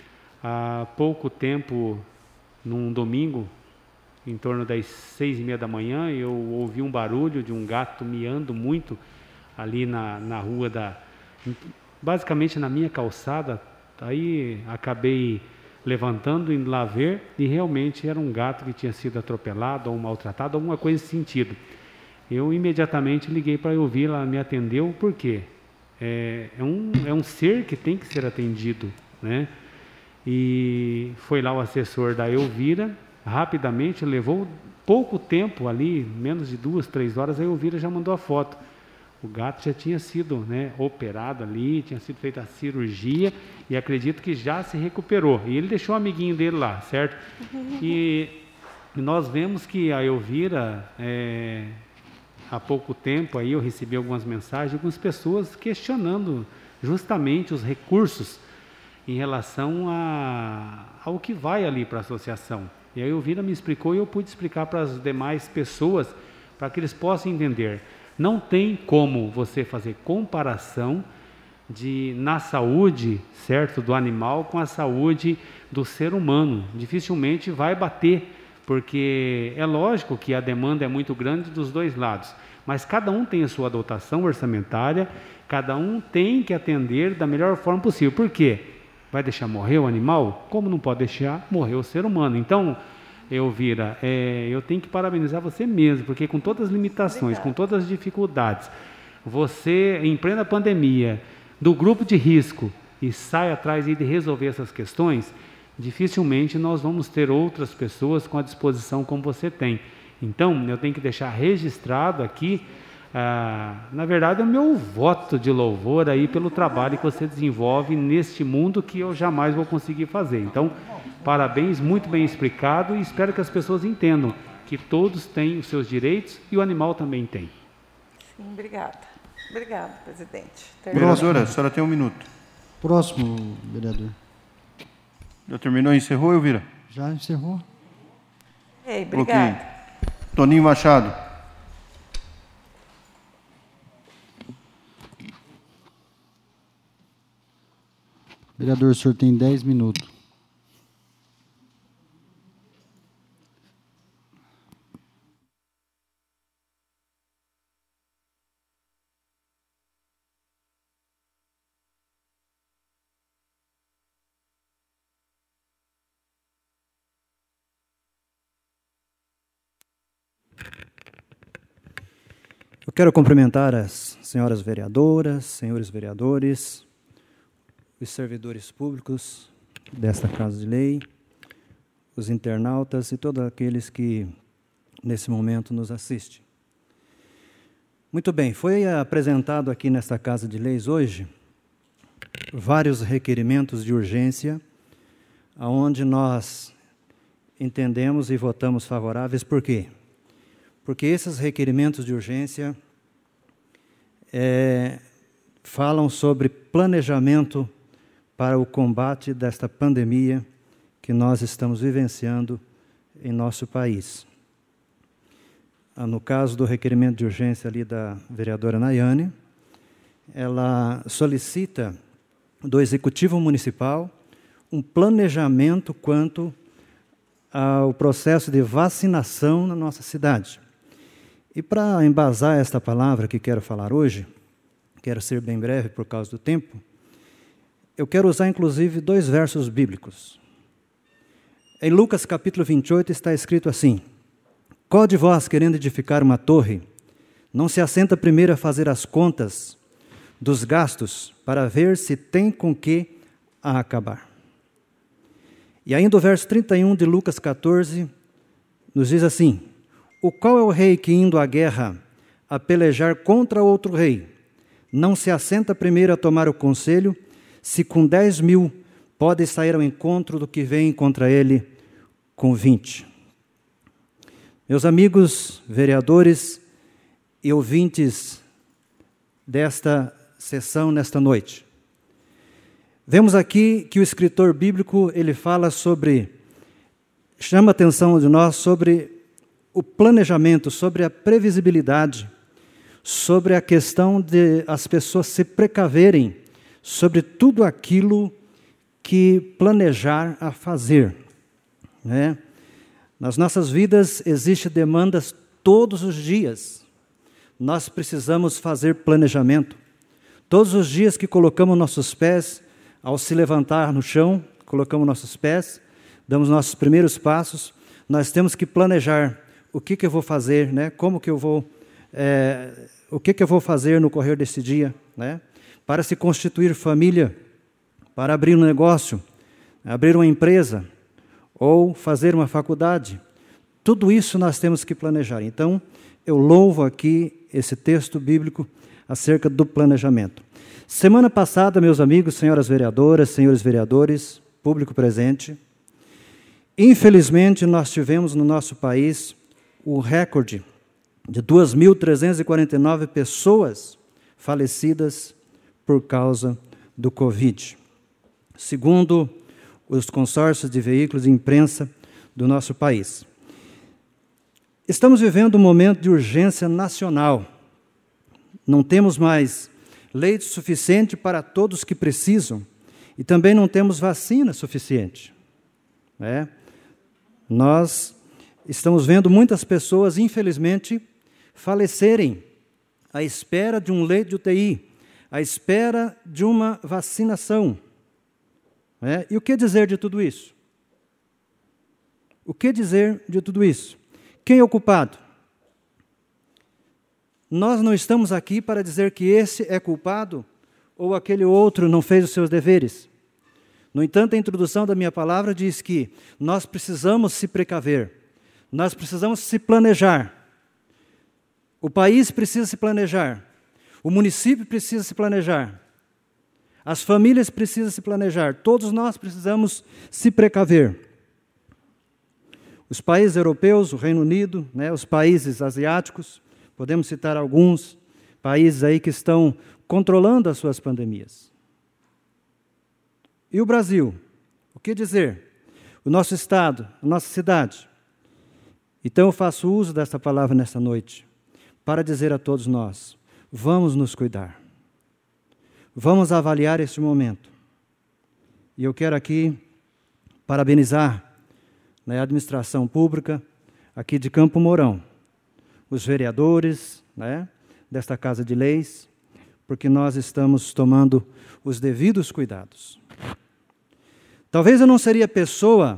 há pouco tempo, num domingo, em torno das seis e meia da manhã, eu ouvi um barulho de um gato miando muito ali na, na rua, da, basicamente na minha calçada. Aí acabei levantando, indo lá ver, e realmente era um gato que tinha sido atropelado ou maltratado, alguma coisa nesse sentido. Eu imediatamente liguei para a Elvira, ela me atendeu, por quê? É, é, um, é um ser que tem que ser atendido, né? E foi lá o assessor da Elvira, rapidamente, levou pouco tempo ali, menos de duas, três horas, a Elvira já mandou a foto. O gato já tinha sido, né, operado ali, tinha sido feita a cirurgia e acredito que já se recuperou. E ele deixou o amiguinho dele lá, certo? E nós vemos que a Elvira, é, há pouco tempo, aí eu recebi algumas mensagens de algumas pessoas questionando justamente os recursos em relação a, ao que vai ali para a associação. E a Elvira me explicou e eu pude explicar para as demais pessoas, para que eles possam entender. Não tem como você fazer comparação de, na saúde, certo, do animal com a saúde do ser humano. Dificilmente vai bater, porque é lógico que a demanda é muito grande dos dois lados, mas cada um tem a sua dotação orçamentária, cada um tem que atender da melhor forma possível. Por quê? Vai deixar morrer o animal? Como não pode deixar morrer o ser humano? Então, Elvira, é, eu tenho que parabenizar você mesmo, porque com todas as limitações, Obrigada. com todas as dificuldades, você, em plena pandemia, do grupo de risco, e sai atrás de resolver essas questões, dificilmente nós vamos ter outras pessoas com a disposição como você tem. Então, eu tenho que deixar registrado aqui, ah, na verdade, o meu voto de louvor aí pelo trabalho que você desenvolve neste mundo que eu jamais vou conseguir fazer. Então, parabéns, muito bem explicado, e espero que as pessoas entendam que todos têm os seus direitos e o animal também tem. Sim, obrigada. Obrigada, presidente. Vereadora, a senhora tem um minuto. Próximo, vereador. Já terminou e encerrou, Elvira? Já encerrou. Ei, obrigada. Okay. Toninho Machado. Vereador, o senhor tem dez minutos. Eu quero cumprimentar as senhoras vereadoras, senhores vereadores, os servidores públicos desta Casa de Lei, os internautas e todos aqueles que, nesse momento, nos assistem. Muito bem, foi apresentado aqui nesta Casa de Leis hoje vários requerimentos de urgência, aonde nós entendemos e votamos favoráveis. Por quê? Porque esses requerimentos de urgência é, falam sobre planejamento para o combate desta pandemia que nós estamos vivenciando em nosso país. No caso do requerimento de urgência ali da vereadora Nayane, ela solicita do Executivo Municipal um planejamento quanto ao processo de vacinação na nossa cidade. E para embasar esta palavra que quero falar hoje, quero ser bem breve por causa do tempo, eu quero usar inclusive dois versos bíblicos. Em Lucas capítulo vinte e oito está escrito assim: qual de vós, querendo edificar uma torre, não se assenta primeiro a fazer as contas dos gastos para ver se tem com que a acabar? E ainda o verso trinta e um de Lucas quatorze nos diz assim: o qual é o rei que, indo à guerra a pelejar contra outro rei, não se assenta primeiro a tomar o conselho, se com dez mil pode sair ao encontro do que vem contra ele com vinte? Meus amigos vereadores e ouvintes desta sessão nesta noite, vemos aqui que o escritor bíblico ele fala sobre, chama a atenção de nós sobre o planejamento, sobre a previsibilidade, sobre a questão de as pessoas se precaverem sobre tudo aquilo que planejar a fazer, né? Nas nossas vidas existem demandas todos os dias. Nós precisamos fazer planejamento. Todos os dias que colocamos nossos pés, ao se levantar no chão, colocamos nossos pés, damos nossos primeiros passos, nós temos que planejar o que, que eu vou fazer, né? Como que eu vou, é, o que, que eu vou fazer no correr desse dia, né? Para se constituir família, para abrir um negócio, abrir uma empresa, ou fazer uma faculdade. Tudo isso nós temos que planejar. Então, eu louvo aqui esse texto bíblico acerca do planejamento. Semana passada, meus amigos, senhoras vereadoras, senhores vereadores, público presente, infelizmente nós tivemos no nosso país o recorde de duas mil trezentas e quarenta e nove pessoas falecidas por causa do Covid. Segundo os consórcios de veículos de imprensa do nosso país. Estamos vivendo um momento de urgência nacional. Não temos mais leite suficiente para todos que precisam e também não temos vacina suficiente. Né? Nós estamos vendo muitas pessoas, infelizmente, falecerem à espera de um leito de U T I, à espera de uma vacinação. É, e o que dizer de tudo isso? O que dizer de tudo isso? Quem é o culpado? Nós não estamos aqui para dizer que esse é culpado ou aquele outro não fez os seus deveres. No entanto, a introdução da minha palavra diz que nós precisamos se precaver, nós precisamos se planejar. O país precisa se planejar, o município precisa se planejar. As famílias precisam se planejar, todos nós precisamos se precaver. Os países europeus, o Reino Unido, né, os países asiáticos, podemos citar alguns países aí que estão controlando as suas pandemias. E o Brasil? O que dizer? O nosso estado, a nossa cidade. Então eu faço uso dessa palavra nesta noite para dizer a todos nós, vamos nos cuidar. Vamos avaliar este momento. E eu quero aqui parabenizar né, a administração pública aqui de Campo Mourão, os vereadores né, desta Casa de Leis, porque nós estamos tomando os devidos cuidados. Talvez eu não seria pessoa,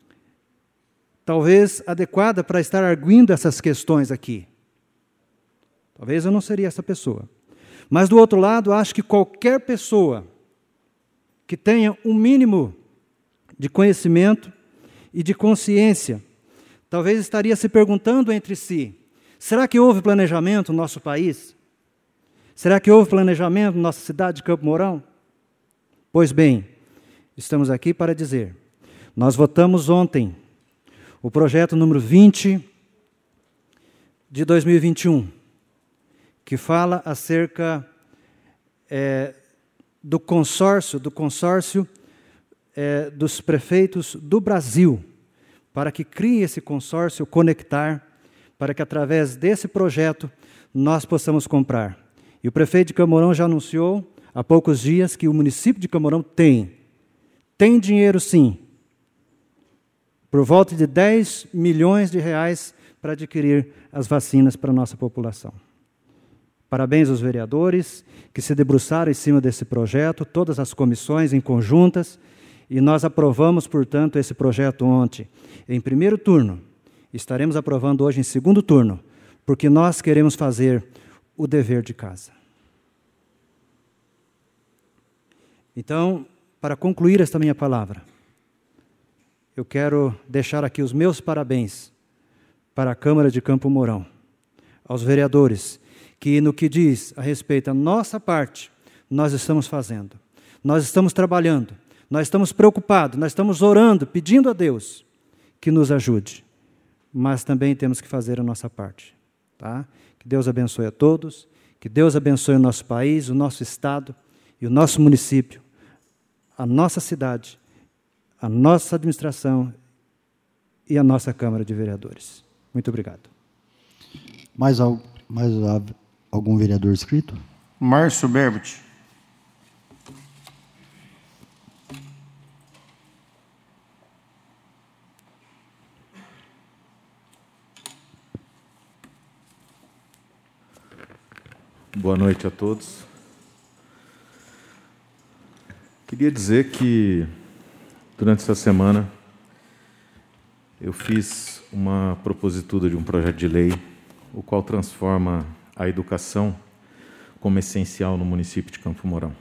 talvez adequada para estar arguindo essas questões aqui. Talvez eu não seria essa pessoa. Mas, do outro lado, acho que qualquer pessoa que tenha um mínimo de conhecimento e de consciência, talvez estaria se perguntando entre si, será que houve planejamento no nosso país? Será que houve planejamento na nossa cidade de Campo Mourão? Pois bem, estamos aqui para dizer, nós votamos ontem o projeto número vinte de dois mil e vinte e um, que fala acerca é, do consórcio, do consórcio é, dos prefeitos do Brasil, para que crie esse consórcio Conectar, para que através desse projeto nós possamos comprar. E o prefeito de Campo Mourão já anunciou há poucos dias que o município de Campo Mourão tem, tem dinheiro sim, por volta de dez milhões de reais para adquirir as vacinas para a nossa população. Parabéns aos vereadores que se debruçaram em cima desse projeto, todas as comissões em conjuntas, e nós aprovamos, portanto, esse projeto ontem em primeiro turno. Estaremos aprovando hoje em segundo turno, porque nós queremos fazer o dever de casa. Então, para concluir esta minha palavra, eu quero deixar aqui os meus parabéns para a Câmara de Campo Mourão, aos vereadores, que no que diz a respeito à nossa parte, nós estamos fazendo. Nós estamos trabalhando, nós estamos preocupados, nós estamos orando, pedindo a Deus que nos ajude. Mas também temos que fazer a nossa parte. Tá? Que Deus abençoe a todos, que Deus abençoe o nosso país, o nosso estado e o nosso município, a nossa cidade, a nossa administração e a nossa Câmara de Vereadores. Muito obrigado. Mais, al mais algum vereador inscrito? Márcio Berbert. Boa noite a todos. Queria dizer que, durante essa semana, eu fiz uma propositura de um projeto de lei, o qual transforma a educação como essencial no município de Campo Mourão.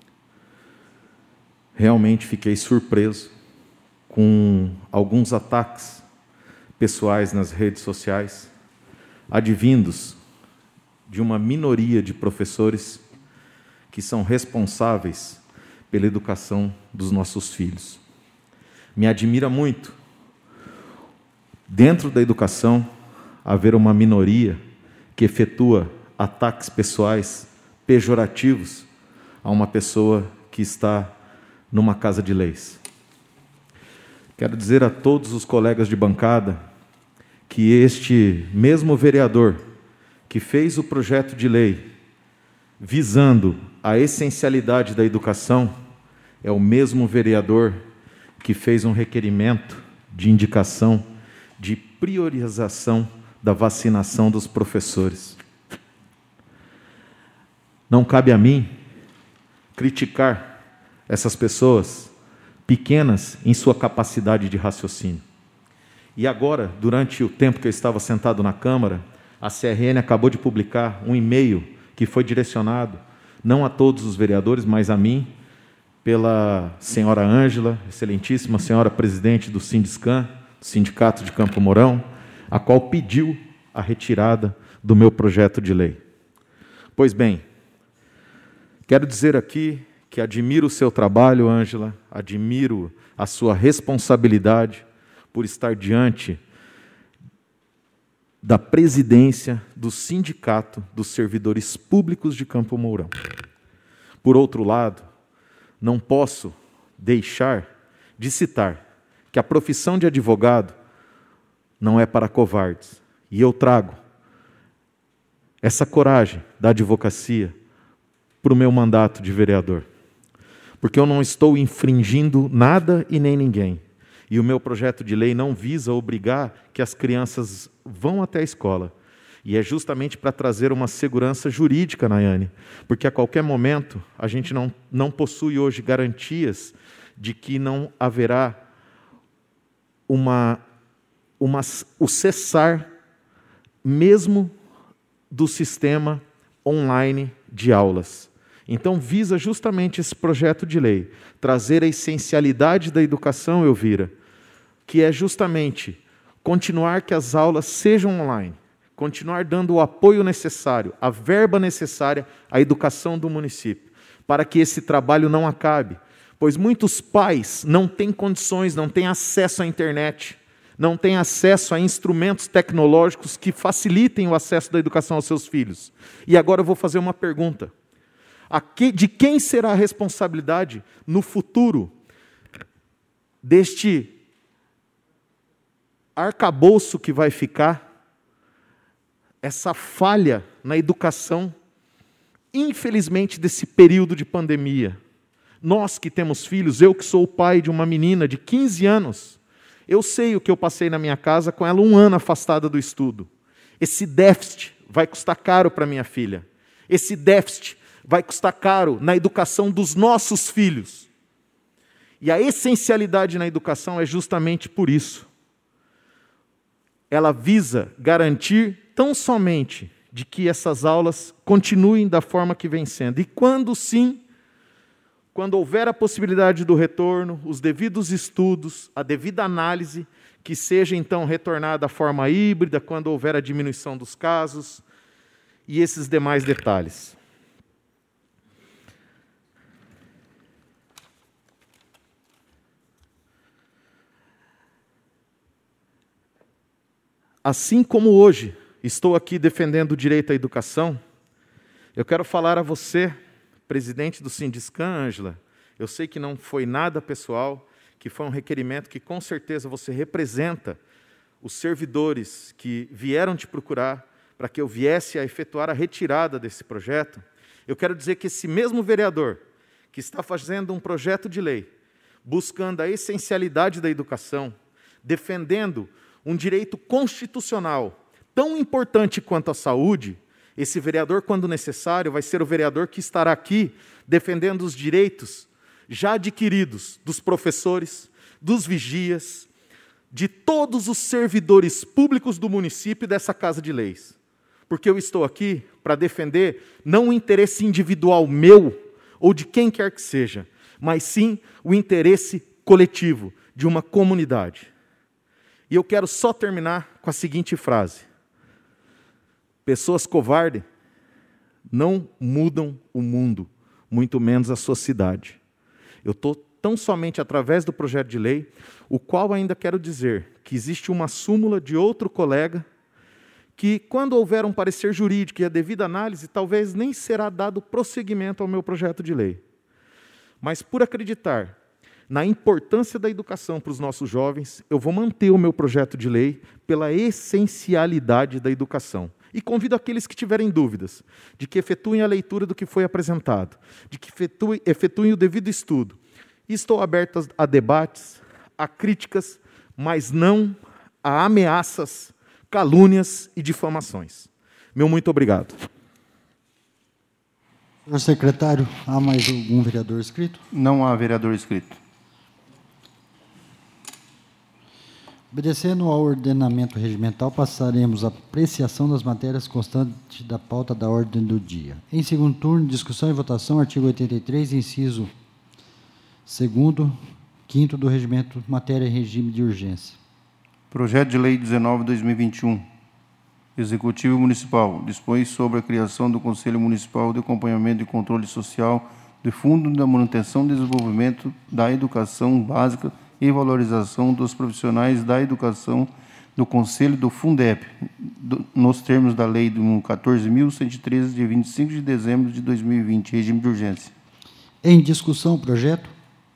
Realmente fiquei surpreso com alguns ataques pessoais nas redes sociais, advindos de uma minoria de professores que são responsáveis pela educação dos nossos filhos. Me admira muito, dentro da educação, haver uma minoria que efetua ataques pessoais pejorativos a uma pessoa que está numa casa de leis. Quero dizer a todos os colegas de bancada que este mesmo vereador que fez o projeto de lei visando a essencialidade da educação é o mesmo vereador que fez um requerimento de indicação de priorização da vacinação dos professores. Não cabe a mim criticar essas pessoas pequenas em sua capacidade de raciocínio. E agora, durante o tempo que eu estava sentado na Câmara, a C R N acabou de publicar um e-mail que foi direcionado, não a todos os vereadores, mas a mim, pela senhora Ângela, excelentíssima senhora presidente do Sindiscan, Sindicato de Campo Mourão, a qual pediu a retirada do meu projeto de lei. Pois bem, quero dizer aqui que admiro o seu trabalho, Ângela, admiro a sua responsabilidade por estar diante da presidência do Sindicato dos Servidores Públicos de Campo Mourão. Por outro lado, não posso deixar de citar que a profissão de advogado não é para covardes. E eu trago essa coragem da advocacia para o meu mandato de vereador. Porque eu não estou infringindo nada e nem ninguém. E o meu projeto de lei não visa obrigar que as crianças vão até a escola. E é justamente para trazer uma segurança jurídica, Nayane, porque a qualquer momento a gente não, não possui hoje garantias de que não haverá uma, uma, o cessar mesmo do sistema online de aulas. Então, visa justamente esse projeto de lei, trazer a essencialidade da educação, Elvira, que é justamente continuar que as aulas sejam online, continuar dando o apoio necessário, a verba necessária à educação do município, para que esse trabalho não acabe, pois muitos pais não têm condições, não têm acesso à internet, não têm acesso a instrumentos tecnológicos que facilitem o acesso da educação aos seus filhos. E agora eu vou fazer uma pergunta. De quem será a responsabilidade no futuro deste arcabouço que vai ficar, essa falha na educação, infelizmente, desse período de pandemia? Nós que temos filhos, eu que sou o pai de uma menina de quinze anos, eu sei o que eu passei na minha casa com ela um ano afastada do estudo. Esse déficit vai custar caro para minha filha. Esse déficit vai custar caro na educação dos nossos filhos. E a essencialidade na educação é justamente por isso. Ela visa garantir tão somente de que essas aulas continuem da forma que vem sendo. E quando sim, quando houver a possibilidade do retorno, os devidos estudos, a devida análise, que seja então retornada à forma híbrida, quando houver a diminuição dos casos, e esses demais detalhes. Assim como hoje estou aqui defendendo o direito à educação, eu quero falar a você, presidente do Sindiscan, Ângela, eu sei que não foi nada pessoal, que foi um requerimento que com certeza você representa os servidores que vieram te procurar para que eu viesse a efetuar a retirada desse projeto. Eu quero dizer que esse mesmo vereador que está fazendo um projeto de lei, buscando a essencialidade da educação, defendendo um direito constitucional tão importante quanto a saúde, Esse vereador, quando necessário, vai ser o vereador que estará aqui defendendo os direitos já adquiridos dos professores, dos vigias, de todos os servidores públicos do município e dessa Casa de Leis. Porque eu estou aqui para defender não o interesse individual meu ou de quem quer que seja, mas sim o interesse coletivo de uma comunidade. E eu quero só terminar com a seguinte frase: pessoas covardes não mudam o mundo, muito menos a sua cidade. Eu estou tão somente através do projeto de lei, o qual ainda quero dizer que existe uma súmula de outro colega que, quando houver um parecer jurídico e a devida análise, talvez nem será dado prosseguimento ao meu projeto de lei. Mas, por acreditar na importância da educação para os nossos jovens, eu vou manter o meu projeto de lei pela essencialidade da educação. E convido aqueles que tiverem dúvidas de que efetuem a leitura do que foi apresentado, de que efetuem, efetuem o devido estudo. E estou aberto a debates, a críticas, mas não a ameaças, calúnias e difamações. Meu muito obrigado. Senhor secretário, há mais algum vereador inscrito? Não há vereador inscrito. Obedecendo ao ordenamento regimental, passaremos à apreciação das matérias constantes da pauta da ordem do dia. Em segundo turno, discussão e votação, artigo oitenta e três, inciso segundo, quinto do regimento, matéria em regime de urgência. Projeto de Lei dezenove, dois mil e vinte e um. Executivo Municipal dispõe sobre a criação do Conselho Municipal de Acompanhamento e Controle Social do Fundo da Manutenção e Desenvolvimento da Educação Básica e valorização dos profissionais da educação do Conselho do Fundep, do, nos termos da Lei número quatorze mil cento e treze, de vinte e cinco de dezembro de dois mil e vinte, regime de urgência. Em discussão, projeto.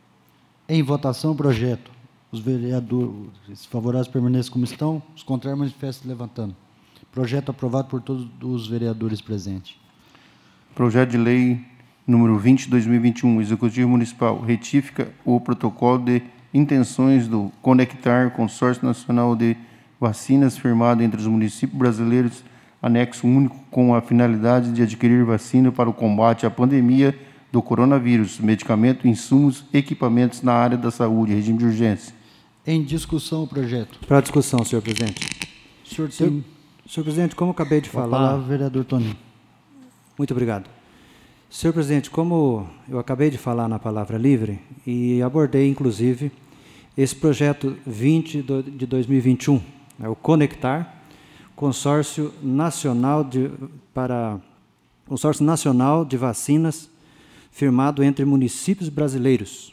Em votação, projeto. Os vereadores favoráveis permaneçam como estão, os contrários manifestem levantando. Projeto aprovado por todos os vereadores presentes. Projeto de Lei número vinte, dois mil e vinte e um, Executivo Municipal retifica o protocolo de intenções do Conectar, Consórcio Nacional de Vacinas, firmado entre os municípios brasileiros, anexo único, com a finalidade de adquirir vacina para o combate à pandemia do coronavírus, medicamentos, insumos, equipamentos na área da saúde, regime de urgência. Em discussão, o projeto. Para discussão, senhor presidente. Senhor, Senhor, tem... senhor presidente, como eu acabei de falar... falar... A palavra, vereador Toninho. Muito obrigado. Senhor presidente, como eu acabei de falar na palavra livre, e abordei, inclusive, esse projeto vinte de dois mil e vinte e um, é o Conectar, Consórcio Nacional de, para, Consórcio Nacional de Vacinas, firmado entre municípios brasileiros.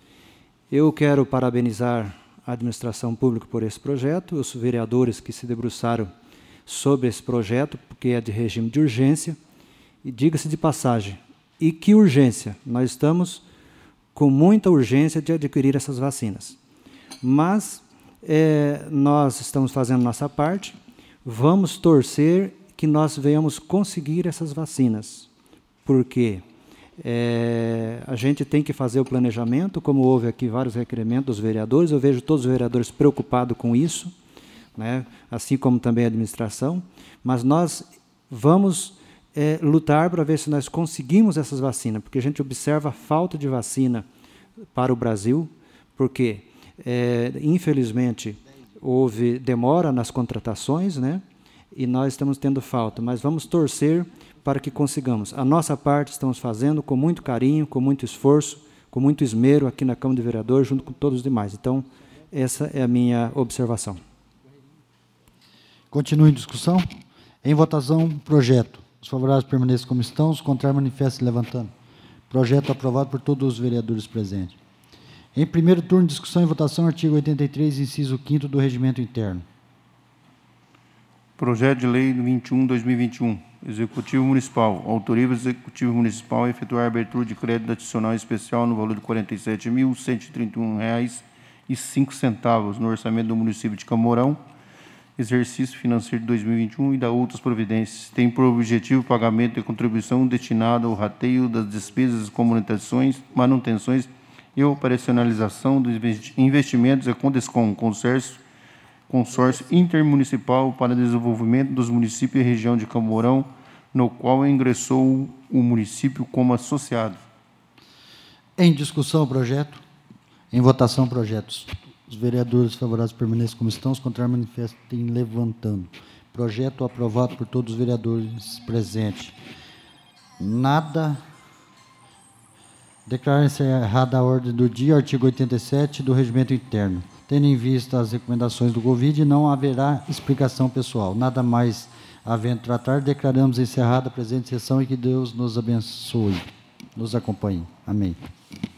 Eu quero parabenizar a administração pública por esse projeto, os vereadores que se debruçaram sobre esse projeto, porque é de regime de urgência, e diga-se de passagem, e que urgência, nós estamos com muita urgência de adquirir essas vacinas. Mas é, nós estamos fazendo nossa parte, vamos torcer que nós venhamos conseguir essas vacinas, porque é, a gente tem que fazer o planejamento, como houve aqui vários requerimentos dos vereadores, eu vejo todos os vereadores preocupados com isso, né, assim como também a administração, mas nós vamos é, lutar para ver se nós conseguimos essas vacinas, porque a gente observa a falta de vacina para o Brasil, porque É, infelizmente, houve demora nas contratações, né? E nós estamos tendo falta, mas vamos torcer para que consigamos. A nossa parte estamos fazendo com muito carinho, com muito esforço, com muito esmero aqui na Câmara de Vereadores, junto com todos os demais. Então, essa é a minha observação. Continue em discussão. Em votação, projeto. Os favoráveis permaneçam como estão, os contrários manifestem levantando. Projeto aprovado por todos os vereadores presentes. Em primeiro turno, discussão e votação, artigo oitenta e três, inciso quinto do Regimento Interno. Projeto de Lei vinte e um, dois mil e vinte e um. Executivo Municipal. Autoriza o Executivo Municipal a efetuar a abertura de crédito adicional especial no valor de quarenta e sete mil, cento e trinta e um reais e cinco centavos no orçamento do município de Camorão, exercício financeiro de dois mil e vinte e um, e da outras providências. Tem por objetivo o pagamento de contribuição destinada ao rateio das despesas de comunicações, manutenções e operacionalização dos investimentos e Condescom, consórcio, consórcio intermunicipal para desenvolvimento dos municípios e região de Camorão, no qual ingressou o município como associado. Em discussão o projeto. Em votação, projetos. Os vereadores favoráveis permaneçam como estão, os contrários manifestem levantando. Projeto aprovado por todos os vereadores presentes. Nada. Declara encerrada a ordem do dia, artigo oitenta e sete do Regimento Interno. Tendo em vista as recomendações do Covid, não haverá explicação pessoal. Nada mais havendo tratar, declaramos encerrada a presente sessão e que Deus nos abençoe, nos acompanhe. Amém.